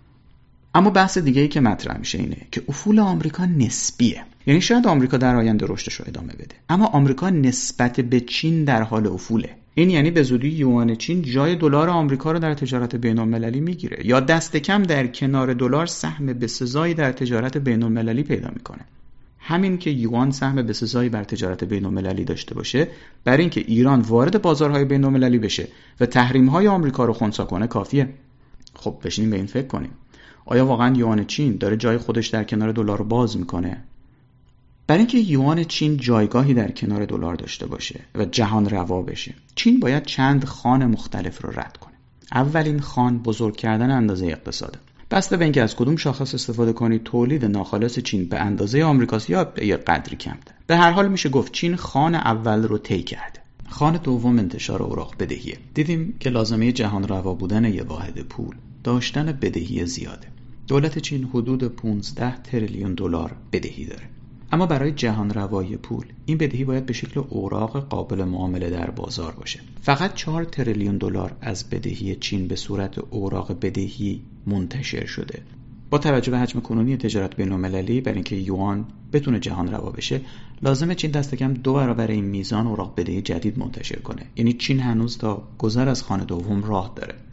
اما بحث دیگه‌ای که مطرح میشه اینه که افول آمریکا نسبیه. یعنی شاید آمریکا در آینده رشدش رو ادامه بده، اما آمریکا نسبت به چین در حال افوله. این یعنی به زودی یوان چین جای دلار آمریکا رو در تجارت بین‌المللی میگیره یا دست کم در کنار دلار سهم بسزایی در تجارت بین‌المللی پیدا میکنه. همین که یوان سهم بسزایی بر تجارت بین‌المللی داشته باشه، برای اینکه ایران وارد بازارهای بین‌المللی بشه و تحریم‌های آمریکا رو خنثی کنه کافیه. خب بشینیم به این فکر کنیم. آیا واقعا یوان چین داره جای خودش در کنار دلار رو باز میکنه؟ برای اینکه یوان چین جایگاهی در کنار دلار داشته باشه و جهان روا بشه، چین باید چند خوان مختلف رو رد کنه. اولین خوان بزرگ کردن اندازه اقتصاده. بسته به اینکه از کدوم شاخص استفاده کنید، تولید ناخالص چین به اندازه آمریکاست یا به یه قدری کمتر. به هر حال میشه گفت چین خوان اول رو طی کرده. خوان دوم انتشار اوراق بدهیه. دیدیم که لازمه جهان روا بودن یه واحد پول داشتن بدهی زیاده. دولت چین حدود 15 تریلیون دلار بدهی داره. اما برای جهان روایی پول این بدهی باید به شکل اوراق قابل معامله در بازار باشه. فقط 4 تریلیون دلار از بدهی چین به صورت اوراق بدهی منتشر شده. با توجه به حجم کنونی تجارت بین‌المللی، برای اینکه یوان بتونه جهان روا بشه، لازمه چین دست کم 2 برابر این میزان اوراق بدهی جدید منتشر کنه. یعنی چین هنوز تا گذر از خوان دوم راه داره.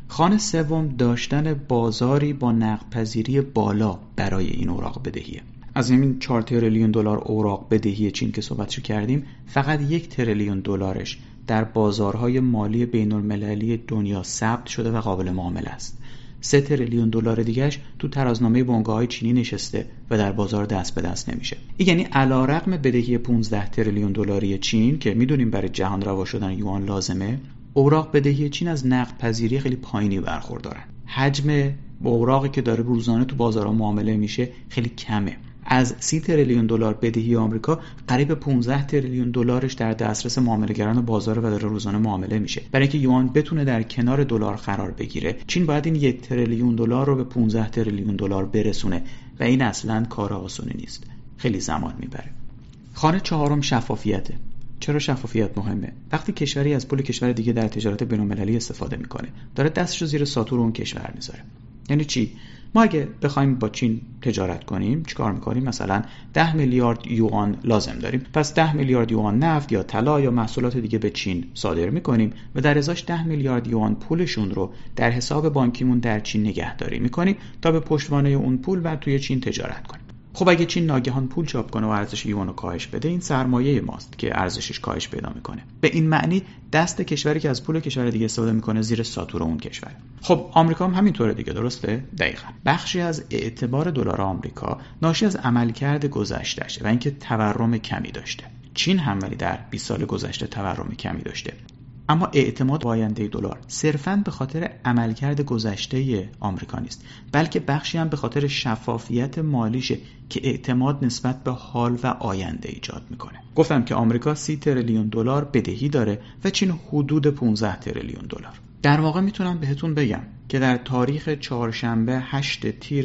خانه سوم داشتن بازاری با نقدپذیری بالا برای این اوراق بدهیه. از همین 4 تریلیون دلار اوراق بدهی چین که صحبتشو کردیم، فقط 1 تریلیون دلارش در بازارهای مالی بین‌المللی دنیا ثبت شده و قابل معامله است. 3 تریلیون دلار دیگه‌اش تو ترازنامه بنگاه‌های چینی نشسته و در بازار دست به دست نمیشه. این یعنی علیرغم بدهی 15 تریلیون دلاری چین که میدونیم برای جهان روا شدن یوان لازمه، اوراق بدهی چین از نقدپذیری خیلی پایینی برخوردارن. حجم اوراقی که داره روزانه تو بازارها معامله میشه خیلی کمه. از 30 تریلیون دلار بدهی آمریکا قریب 15 تریلیون دلارش در دسترس معامله‌گران بازار و داره روزانه معامله میشه. برای اینکه یوان بتونه در کنار دلار قرار بگیره، چین باید این 1 تریلیون دلار رو به 15 تریلیون دلار برسونه و این اصلاً کار آسونی نیست. خیلی زمان میبره. خانه چهارم شفافیته. چرا شفافیت مهمه؟ وقتی کشوری از پول کشور دیگه در تجارت بین‌المللی استفاده میکنه، داره دستشو زیر ساطور اون کشور میذاره. یعنی چی؟ ما اگه بخوایم با چین تجارت کنیم چیکار میکنیم؟ مثلا 10 میلیارد یوان لازم داریم، پس 10 میلیارد یوان نفت یا طلا یا محصولات دیگه به چین صادر میکنیم و در ازاش 10 میلیارد یوان پولشون رو در حساب بانکیمون در چین نگهداری میکنیم تا به پشتوانه اون پول بعد توی چین تجارت کنیم. خب اگه چین ناگهان پول چاپ کنه و ارزش یوان رو کاهش بده، این سرمایه ماست که ارزشش کاهش پیدا میکنه. به این معنی دست کشوری که از پول کشور دیگه استفاده میکنه زیر ساطور اون کشور. خب آمریکا هم همینطوره دیگه، درسته؟ دقیقاً. بخشی از اعتبار دلار آمریکا ناشی از عملکرد گذشته‌اشه و اینکه تورم کمی داشته. چین هم ولی در 20 سال گذشته تورم کمی داشته. اما اعتماد به آینده دلار صرفاً به خاطر عملکرد گذشته آمریکا نیست، بلکه بخشی هم به خاطر شفافیت مالیشه که اعتماد نسبت به حال و آینده ایجاد میکنه. گفتم که آمریکا 30 تریلیون دلار بدهی داره و چین حدود 15 تریلیون دلار. در واقع میتونم بهتون بگم که در تاریخ چهارشنبه 8 تیر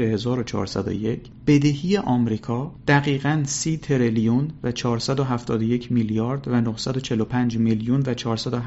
1401 بدهی آمریکا دقیقاً 30 تریلیون و 471 میلیارد و 945 میلیون و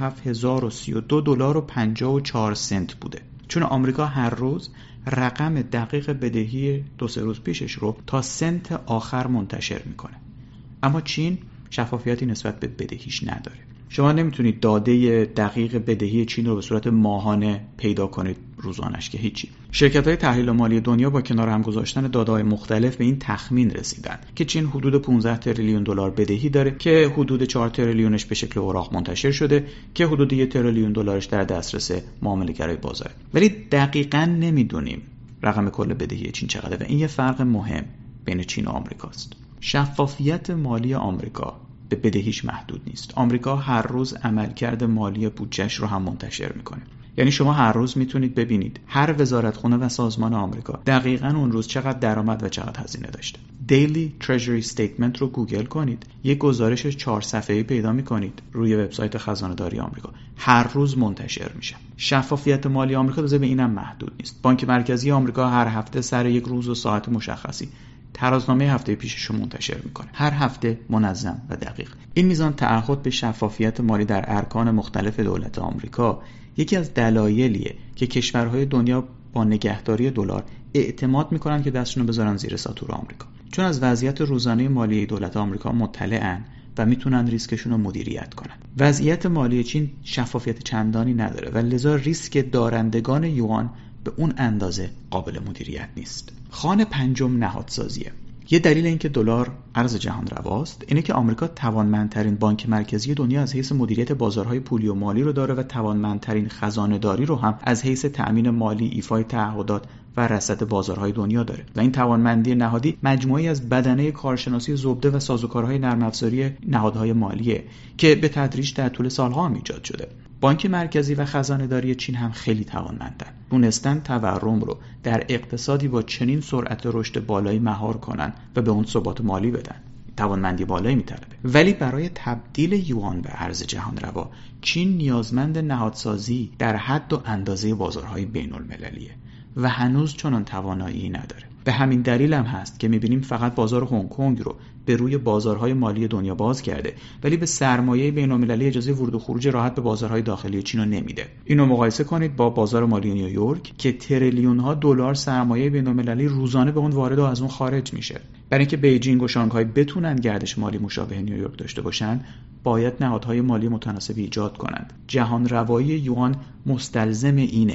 407,032 دلار و 54 سنت بوده. چون آمریکا هر روز رقم دقیق بدهی 2-3 روز پیشش رو تا سنت آخر منتشر میکنه. اما چین شفافیتی نسبت به بدهیش نداره. شما نمیتونید داده دقیق بدهی چین رو به صورت ماهانه پیدا کنید روزانش که هیچی. شرکت‌های تحلیل مالی دنیا با کنار هم گذاشتن داده‌های مختلف به این تخمین رسیدن که چین حدود 15 تریلیون دلار بدهی داره که حدود 4 تریلیونش به شکل اوراق منتشر شده که حدود 1 تریلیون دلارش در دسترس معامله‌گرای بازاره. ولی دقیقاً نمیدونیم رقم کل بدهی چین چقدره و این یه فرق مهم بین چین و آمریکاست. شفافیت مالی آمریکا به بدهیش محدود نیست. آمریکا هر روز عملکرد مالی بودجه‌اش رو هم منتشر میکنه. یعنی شما هر روز میتونید ببینید هر وزارتخونه و سازمان آمریکا دقیقاً اون روز چقدر درآمد و چقدر هزینه داشته. Daily Treasury Statement رو گوگل کنید. یک گزارش 4 صفحه‌ای پیدا میکنید روی وبسایت خزانه‌داری آمریکا. هر روز منتشر میشه. شفافیت مالی آمریکا به اینم محدود نیست. بانک مرکزی آمریکا هر هفته سر یک روز و ساعت مشخصی ترازنامه هفته پیشش رو منتشر میکنه. هر هفته منظم و دقیق. این میزان تعهد به شفافیت مالی در ارکان مختلف دولت آمریکا یکی از دلایلیه که کشورهای دنیا با نگهداری دلار اعتماد میکنن که دستشون رو بذارن زیر ساطور آمریکا، چون از وضعیت روزانه مالی دولت آمریکا مطلعن و میتونن ریسکشون رو مدیریت کنن. وضعیت مالی چین شفافیت چندانی نداره و لذا ریسک دارندگان یوان به اون اندازه قابل مدیریت نیست. خانه پنجم نهادسازیه. یه دلیل اینکه دلار ارز جهان رواست اینه که آمریکا توانمندترین بانک مرکزی دنیا از حیث مدیریت بازارهای پولی و مالی رو داره و توانمندترین خزانه‌داری رو هم از حیث تأمین مالی، ایفای تعهدات و رصد بازارهای دنیا داره. و این توانمندی نهادی مجموعی از بدنه کارشناسی زبده و سازوکارهای نرم افزاری نهادهای مالیه که به تدریج در طول سالها هم ایجاد شده. بانک مرکزی و خزانه‌داری چین هم خیلی توانمندن. تونستن تورم رو در اقتصادی با چنین سرعت رشد بالایی مهار کنن و به اون ثبات مالی بدن. توانمندی بالایی میطلبه. ولی برای تبدیل یوان به ارز جهان روا، چین نیازمند نهادسازی در حد و اندازه بازارهای بین‌المللیه و هنوز چنان توانایی نداره. به همین دلیل هم هست که میبینیم فقط بازار هنگ کنگ رو به روی بازارهای مالی دنیا باز کرده ولی به سرمایه بین‌المللی اجازه ورود و خروج راحت به بازارهای داخلی چین رو نمیده. اینو مقایسه کنید با بازار مالی نیویورک که تریلیون ها دلار سرمایه بین‌المللی روزانه به اون وارد و از اون خارج میشه. برای اینکه بیجینگ و شانگهای بتونن گردش مالی مشابه نیویورک داشته باشن، باید نهادهای مالی متناسبی ایجاد کنند. جهان روایی یوان مستلزم اینه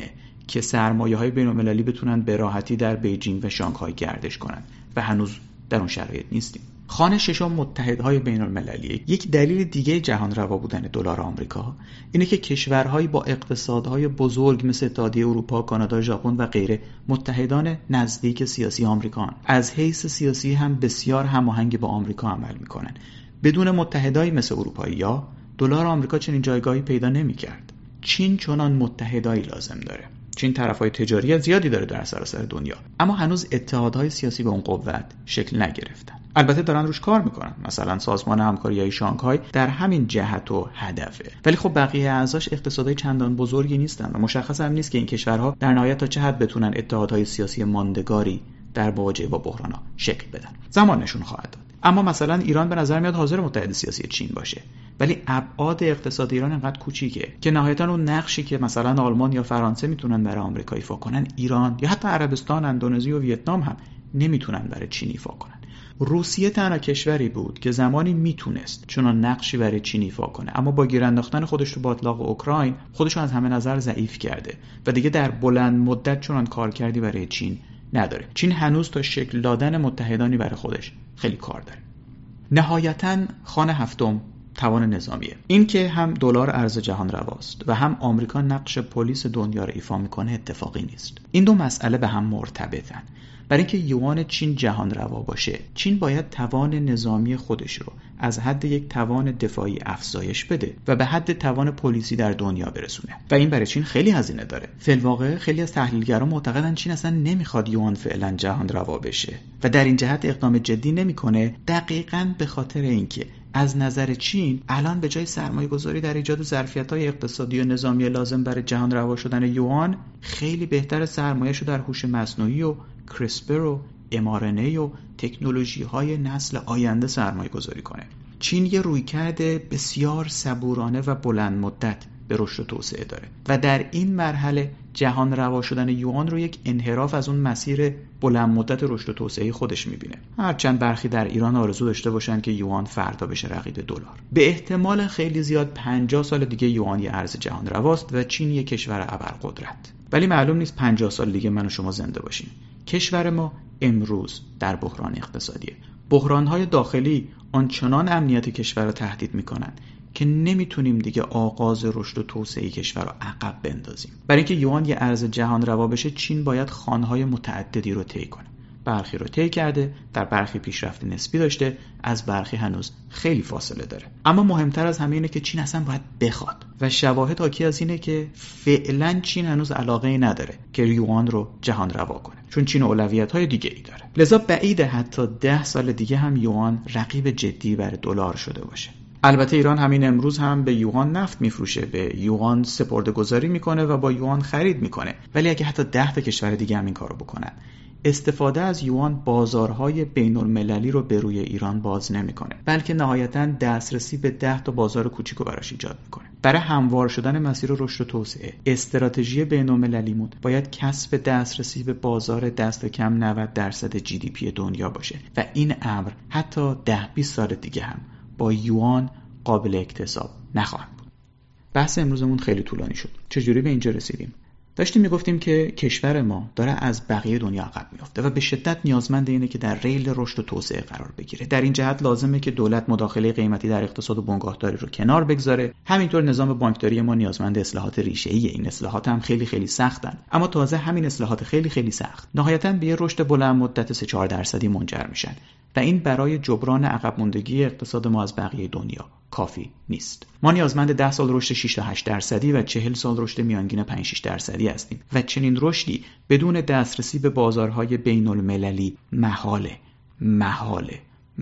که سرمایه‌های بین‌المللی بتونن به راحتی در بیجینگ و شانگهای گردش کنن و هنوز در اون شرایط نیستیم. خانه ششم متحدهای بین‌المللی. یک دلیل دیگه جهان روا بودن دلار آمریکا اینه که کشورهایی با اقتصادهای بزرگ مثل اتحادیه اروپا، کانادا، ژاپن و غیره متحدان نزدیک سیاسی آمریکان، از حیث سیاسی هم بسیار هماهنگ با آمریکا عمل میکنن. بدون متحدایی مثل اروپایی‌ها دلار آمریکا چنین جایگاهی پیدا نمی‌کرد. چین چنان متحدایی لازم داره. چین طرفای تجاری زیادی داره در سراسر دنیا، اما هنوز اتحادهای سیاسی به اون قوت شکل نگرفتن. البته دارن روش کار میکنن، مثلا سازمان همکاری شانگهای در همین جهت و هدفه، ولی خب بقیه اعضاش اقتصادهای چندان بزرگی نیستن و مشخص هم نیست که این کشورها در نهایت تا چه حد بتونن اتحادهای سیاسی ماندگاری در مواجهه با بحران‌ها شکل بدن. زمان نشون خواهد داد. اما مثلا ایران به نظر میاد حاضر متحد سیاسی چین باشه، ولی ابعاد اقتصاد ایران انقدر کوچیکه که نهایتاً اون نقشی که مثلا آلمان یا فرانسه میتونن برای آمریکا ایفا کنن، ایران یا حتی عربستان، اندونزی و ویتنام هم نمیتونن برای چین ایفا کنن. روسیه تنها کشوری بود که زمانی میتونست چنان نقشی برای چین ایفا کنه، اما با گیر انداختن خودش تو باطلاق اوکراین خودش رو از همه نظر ضعیف کرده و دیگه در بلند مدت چنان کارکردی برای چین نداره. چین هنوز تا شکل دادن متحدانی برای خودش خیلی کار داره. نهایتاً خانه هفتم توان نظامیه. این که هم دلار ارز جهان رواست و هم آمریکا نقش پلیس دنیا رو ایفا میکنه اتفاقی نیست. این دو مسئله به هم مرتبطن. برای اینکه یوان چین جهان روا باشه، چین باید توان نظامی خودش رو از حد یک توان دفاعی افزایش بده و به حد توان پلیسی در دنیا برسونه و این برای چین خیلی هزینه داره. فی الواقع خیلی از تحلیلگران معتقدن چین اصلا نمیخواد یوان فعلا جهان روا بشه و در این جهت اقدام جدی نمیکنه، دقیقاً به خاطر اینکه از نظر چین الان به جای سرمایه گذاری در ایجاد ظرفیت‌های اقتصادی و نظامی لازم برای جهان روا شدن یوان، خیلی بهتر سرمایه‌شو در هوش مصنوعی و کریسپر و mRNA و تکنولوژی‌های نسل آینده سرمایه گذاری کنه. چین یه رویکرد بسیار صبورانه و بلند مدت به رشد و توسعه داره و در این مرحله جهان روا شدن یوان رو یک انحراف از اون مسیر بلند مدت رشد و توسعه خودش میبینه. هرچند برخی در ایران آرزو داشته باشن که یوان فردا بشه رقیب دلار. به احتمال خیلی زیاد 50 سال دیگه یوان یه ارز جهان رواست و چین یک کشور ابرقدرت. ولی معلوم نیست 50 سال دیگه من و شما زنده باشیم. کشور ما امروز در بحران اقتصادیه. بحران‌های داخلی آنچنان امنیت کشور را تهدید می‌کنند که نمیتونیم دیگه آغاز رشد و توسعه کشور را عقب بندازیم. برای اینکه یوان یه ارز جهان روا بشه، چین باید خوان‌های متعددی رو طی کنه. برخی رو طی کرده، در برخی پیشرفت نسبی داشته، از برخی هنوز خیلی فاصله داره. اما مهمتر از همه اینه که چین اصلا باید بخواد و شواهد حاکی از اینه که فعلا چین هنوز علاقه‌ای نداره که یوان رو جهان روا کنه، چون چین اولویت‌های دیگه‌ای داره. لذا بعیده حتی 10 سال دیگه هم یوان رقیب جدی برای دلار شده باشه. البته ایران همین امروز هم به یوان نفت میفروشه، به یوان سپرده‌گذاری میکنه و با یوان خرید میکنه، ولی اگه حتی 10 تا کشور دیگه هم این کارو بکنن، استفاده از یوان بازارهای بین المللی رو به روی ایران باز نمیکنه، بلکه نهایتاً دسترسی به 10 تا بازار کوچیکو براش ایجاد میکنه. برای هموار شدن مسیر رشد و توسعه، استراتژی بین المللیمون باید کسب دسترسی به بازار دست کم 90% GDP دنیا باشه و این امر حتی 10-20 سال دیگه هم با یوان قابل اکتساب نخواهد بود. بحث امروزمون خیلی طولانی شد. چجوری به اینجا رسیدیم؟ داشتیم میگفتیم که کشور ما داره از بقیه دنیا عقب میفته و به شدت نیازمند اینه که در ریل رشد و توسعه قرار بگیره. در این جهت لازمه که دولت مداخله قیمتی در اقتصاد و بنگاهداری رو کنار بگذاره. همینطور نظام بانکداری ما نیازمند اصلاحات ریشه‌ایه. این اصلاحات هم خیلی خیلی سختن، اما تازه همین اصلاحات خیلی خیلی سخت نهایتاً به رشد بلند مدت 3-4% منجر میشن و این برای جبران عقب ماندگی اقتصاد ما از بقیه دنیا کافی نیست. ما نیازمند 10 سال رشد 6-8% و 40 سال رشد میانگین 5-6% هستیم و چنین رشدی بدون دسترسی به بازارهای بین المللی محاله.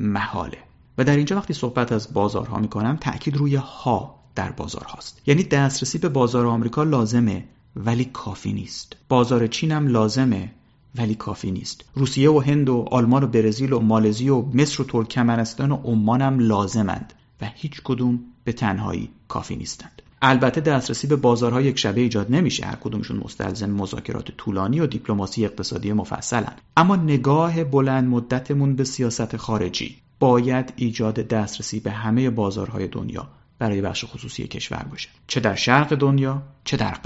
و در اینجا وقتی صحبت از بازارها میکنم تأکید روی ها در بازارهاست. یعنی دسترسی به بازار آمریکا لازمه ولی کافی نیست. بازار چین هم لازمه ولی کافی نیست. روسیه و هند و آلمان و برزیل و مالزی و مصر و ترکمنستان و عمان هم لازمند و هیچ کدوم به تنهایی کافی نیستند. البته دسترسی به بازارهای یک شبه ایجاد نمیشه، هر کدومشون مستلزم مذاکرات طولانی و دیپلماسی اقتصادی مفصلن. اما نگاه بلند مدتمون به سیاست خارجی باید ایجاد دسترسی به همه بازارهای دنیا برای بخش خصوصی کشور باشه، چه در شرق دنیا چه در غرب،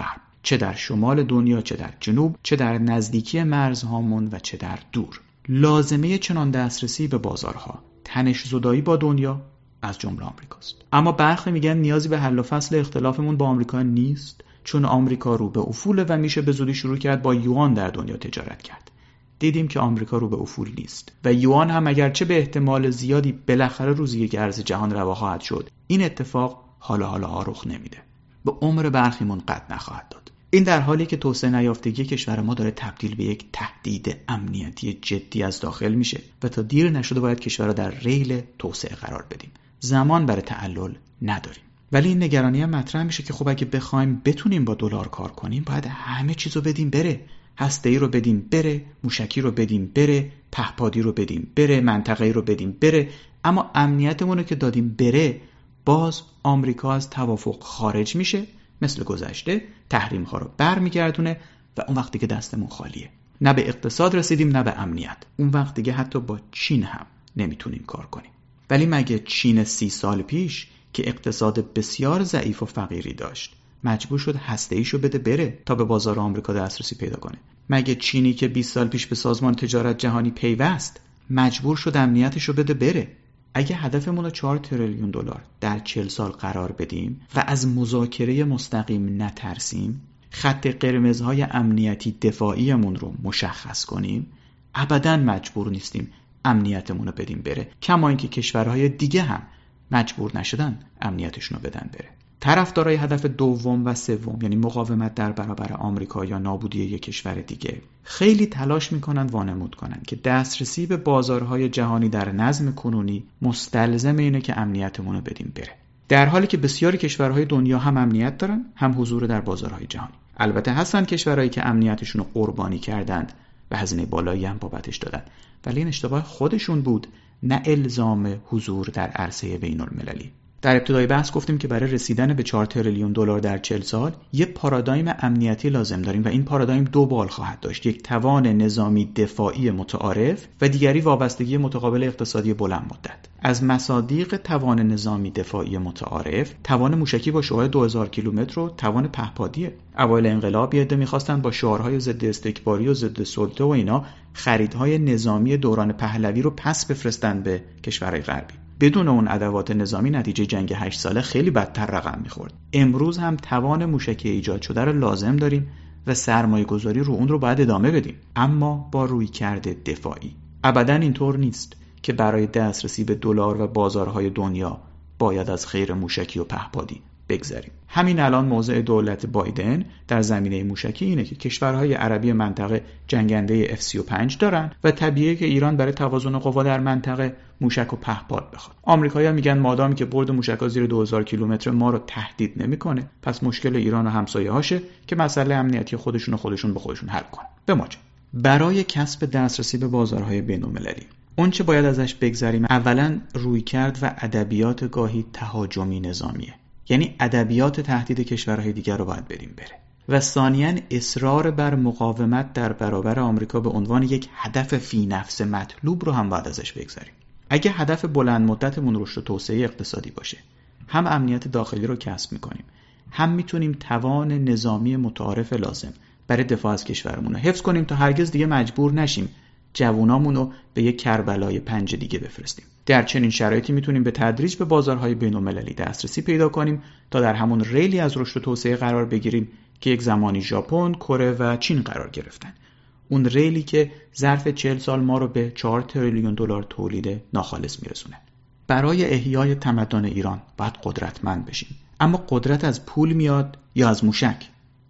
چه در شمال دنیا، چه در جنوب، چه در نزدیکی مرزهامون و چه در دور. لازمه چنان دسترسی به بازارها تنش زدایی با دنیا از جمله آمریکاست. اما برخی میگن نیازی به حل و فصل اختلافمون با آمریکا نیست، چون آمریکا رو به افوله و میشه به زودی شروع کرد با یوان در دنیا تجارت کرد. دیدیم که آمریکا رو به افول نیست و یوان هم اگرچه به احتمال زیادی بالاخره روزی یک ارز جهان روا خواهد شد، این اتفاق حالا رخ نمیده. به عمر برخیمون قد نخواهد داد. این در حالی که توسعه نیافتگی کشور ما داره تبدیل به یک تهدید امنیتی جدی از داخل میشه و تا دیر نشده باید کشور را در ریل توسعه قرار بدیم. زمان برای تعلل نداریم. ولی این نگرانی هم مطرح میشه که خب اگه بخوایم بتونیم با دلار کار کنیم، باید همه چیزو بدیم بره. هسته‌ای رو بدیم بره، موشکی رو بدیم بره، پهپادی رو بدیم بره، منطقه‌ای رو بدیم بره. اما امنیتمون رو که دادیم بره، باز آمریکا از توافق خارج میشه، مثل گذشته تحریم‌ها رو برمیگردونه و اون وقت دیگه دستمون خالیه. نه به اقتصاد رسیدیم نه به امنیت. اون وقت دیگه حتی با چین هم نمیتونیم کار کنیم. ولی مگه چین 30 سال پیش که اقتصاد بسیار ضعیف و فقیری داشت مجبور شد هسته‌ایشو بده بره تا به بازار آمریکا دسترسی پیدا کنه؟ مگه چینی که 20 سال پیش به سازمان تجارت جهانی پیوست مجبور شد امنیتشو بده بره؟ اگه هدفمون رو 4 تریلیون دلار در 40 سال قرار بدیم و از مذاکره مستقیم نترسیم، خط قرمزهای امنیتی دفاعیمون رو مشخص کنیم، ابداً مجبور نیستیم امنیتمون رو بدیم بره، کما اینکه کشورهای دیگه هم مجبور نشدن امنیتشون رو بدن بره. طرفدارای هدف دوم و سوم، یعنی مقاومت در برابر آمریکا یا نابودی یک کشور دیگه، خیلی تلاش میکنن وانمود کنن که دسترسی به بازارهای جهانی در نظم کنونی مستلزم اینه که امنیتمون رو بدیم بره، در حالی که بسیاری کشورهای دنیا هم امنیت دارن هم حضور در بازارهای جهانی. البته هستن کشورهایی که امنیتشون رو قربانی کردند و هزینه بالایی هم بابتش دادن، ولی این اشتباه خودشون بود، نه الزام حضور در عرصه بین‌المللی. در ابتدای بحث گفتیم که برای رسیدن به 4 تریلیون دلار در 40 سال یه پارادایم امنیتی لازم داریم و این پارادایم 2 بال خواهد داشت: یک توان نظامی دفاعی متعارف و دیگری وابستگی متقابل اقتصادی بلند مدت. از مصادیق توان نظامی دفاعی متعارف، توان موشکی با شعاع 2000 کیلومتر و توان پهپادیه. اوایل انقلاب یه عده می‌خواستن با شعارهای ضد استکباری و ضد سلطه و اینا خریدهای نظامی دوران پهلوی رو پس بفرستن به کشورهای غربی. بدون اون ادوات نظامی نتیجه جنگ 8 ساله خیلی بدتر رقم می‌خورد. امروز هم توان موشکی ایجاد شده رو لازم داریم و سرمایه‌گذاری رو اون رو باید ادامه بدیم، اما با رویکرد دفاعی. ابداً اینطور نیست که برای دسترسی به دلار و بازارهای دنیا باید از خیر موشکی و پهپادی بگذریم. همین الان موضع دولت بایدن در زمینه موشکی اینه که کشورهای عربی منطقه جنگنده F-35 دارن و طبیعیه که ایران برای توازن قوا در منطقه موشک و پهپاد بخواد. آمریکایی‌ها میگن مادامی که برد موشک‌ها زیر 2000 کیلومتر ما رو تهدید نمی‌کنه، پس مشکل ایران و همسایه‌هاشه که مسئله امنیتی خودشون به خودشون حل کنن. به ماجرا. برای کسب دسترسی به بازارهای بین‌المللی اون چه باید ازش بگذریم اولا رویکرد و ادبیات گاهی تهاجمی نظامیه، یعنی ادبیات تهدید کشورهای دیگر رو باید بریم بره، و ثانیاً اصرار بر مقاومت در برابر آمریکا به عنوان یک هدف فی نفس مطلوب رو هم باید ازش بگذریم. اگه هدف بلند مدتمون رشد و توسعه اقتصادی باشه، هم امنیت داخلی رو کسب میکنیم، هم میتونیم توان نظامی متعارف لازم برای دفاع از کشورمون رو حفظ کنیم تا هرگز دیگه مجبور نشیم جوونامون رو به یک کربلای 5 دیگه بفرستیم. در چنین شرایطی میتونیم به تدریج به بازارهای بین‌المللی دسترسی پیدا کنیم تا در همون ریلی از رشد و توسعه قرار بگیریم که یک زمانی ژاپن، کره و چین قرار گرفتن. اون ریلی که ظرف 40 سال ما رو به 4 تریلیون دلار تولید ناخالص میرسونه. برای احیای تمدن ایران باید قدرتمند بشیم. اما قدرت از پول میاد یا از موشک؟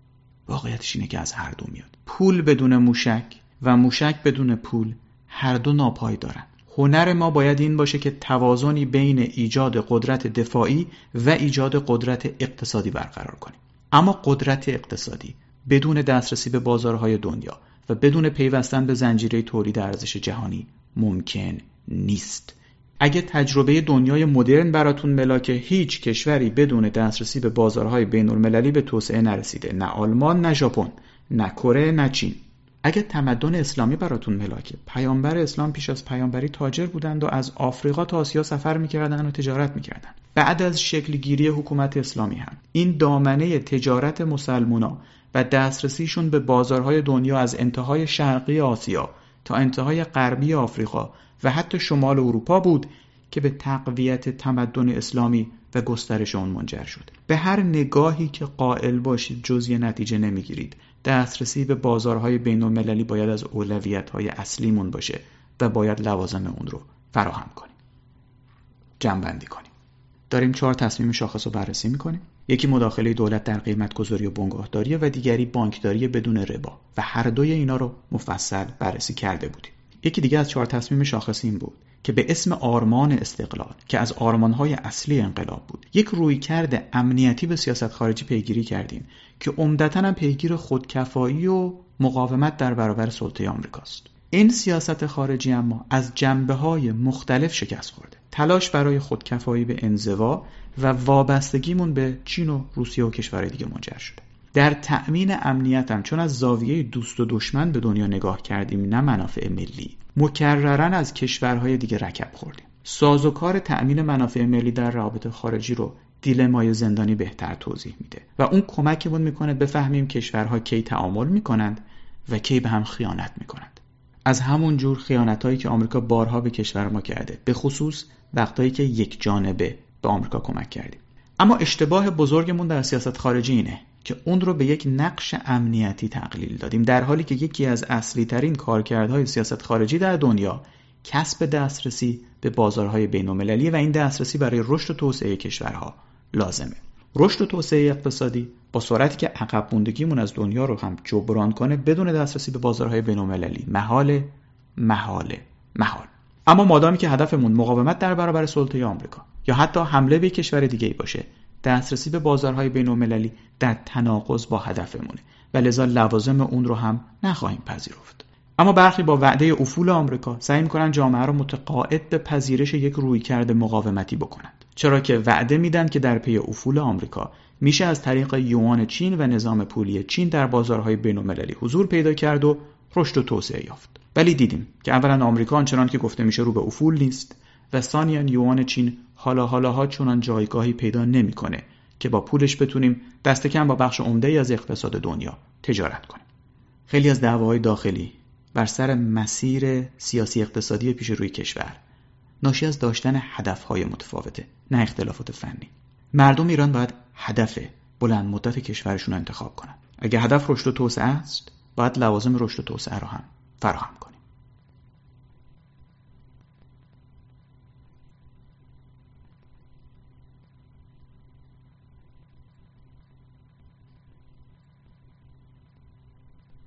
واقعیتش اینه که از هر دو میاد. پول بدون موشک و موشک بدون پول هر دو ناپایدارن. هنر ما باید این باشه که توازنی بین ایجاد قدرت دفاعی و ایجاد قدرت اقتصادی برقرار کنیم. اما قدرت اقتصادی بدون دسترسی به بازارهای دنیا و بدون پیوستن به زنجیره تولید ارزش جهانی ممکن نیست. اگه تجربه دنیای مدرن براتون ملاکه، هیچ کشوری بدون دسترسی به بازارهای بین‌المللی به توسعه نرسیده، نه آلمان، نه ژاپن، نه کره، نه چین. اگه تمدن اسلامی براتون ملاکه، پیامبر اسلام پیش از پیامبری تاجر بودند و از آفریقا تا آسیا سفر میکردن و تجارت میکردن. بعد از شکلگیری حکومت اسلامی هم این دامنه تجارت مسلمونا و دسترسیشون به بازارهای دنیا از انتهای شرقی آسیا تا انتهای غربی آفریقا و حتی شمال اروپا بود که به تقویت تمدن اسلامی و گسترش آن منجر شد. به هر نگاهی که قائل باشید جزئی نتیجه نمیگیرید. دسترسی به بازارهای بین‌المللی باید از اولویت‌های اصلیمون باشه و باید لوازم اون رو فراهم کنیم. جمع‌بندی کنیم. داریم 4 تصمیم شاخص رو بررسی می‌کنیم. یکی مداخله دولت در قیمت‌گذاری و بنگاهداری و دیگری بانکداری بدون ربا و هر دوی اینا رو مفصل بررسی کرده بودیم. یکی دیگه از 4 تصمیم شاخص این بود که به اسم آرمان استقلال که از آرمان‌های اصلی انقلاب بود یک رویکرد امنیتی به سیاست خارجی پیگیری کردیم که عمدتاً هم پیگیر خودکفایی و مقاومت در برابر سلطه آمریکاست. این سیاست خارجی اما از جنبه‌های مختلف شکست خورده. تلاش برای خودکفایی به انزوا و وابستگیمون به چین و روسیه و کشورهای دیگه منجر شده. در تأمین امنیت هم چون از زاویه دوست و دشمن به دنیا نگاه کردیم نه منافع ملی، مکررن از کشورهای دیگه رکب خوردیم. سازوکار تأمین منافع ملی در روابط خارجی رو دیلمای زندانی بهتر توضیح میده و اون کمکمون میکنه بفهمیم کشورها کی تعامل میکنند و کی به هم خیانت میکنند. از همون جور خیانتایی که آمریکا بارها به کشور ما کرده، به خصوص وقتایی که یک جانبه به آمریکا کمک کردیم. اما اشتباه بزرگمون در سیاست خارجی اینه که اون رو به یک نقش امنیتی تقلیل دادیم، در حالی که یکی از اصلی ترین کارکردهای سیاست خارجی در دنیا کسب دسترسی به بازارهای بین‌المللی و این دسترسی برای رشد و توسعه کشورها لازمه. رشد و توسعه اقتصادی با سرعتی که عقب موندگیمون از دنیا رو هم جبران کنه بدون دسترسی به بازارهای بین‌المللی محاله. اما مادامی که هدفمون مقاومت در برابر سلطه آمریکا یا حتی حمله به کشور دیگه‌ای باشه، دسترسی به بازارهای بین‌المللی در تناقض با هدفمونه و لذا لوازم اون رو هم نخواهیم پذیرفت. اما برخی با وعده افول آمریکا سعی می‌کنن جامعه رو متقاعد به پذیرش یک رویکرد مقاومتی بکنند، چرا که وعده میدن که در پی افول آمریکا میشه از طریق یوان چین و نظام پولی چین در بازارهای بین‌المللی حضور پیدا کرد و رشد و توسعه یافت. ولی دیدیم که اولا آمریکا آنچنان که گفته میشه رو به افول نیست و ثانیاً یوان چین حالاها چنان جایگاهی پیدا نمی‌کنه که با پولش بتونیم دست کم با بخش عمده‌ای از اقتصاد دنیا تجارت کنیم. خیلی از دعواهای داخلی بر سر مسیر سیاسی اقتصادی پیش روی کشور ناشی از داشتن هدف‌های متفاوته، نه اختلافات فنی. مردم ایران باید هدف بلند مدت کشورشون رو انتخاب کنن. اگه هدف رشد و توسعه است، باید لوازم رشد و توسعه رو هم فراهم کنیم.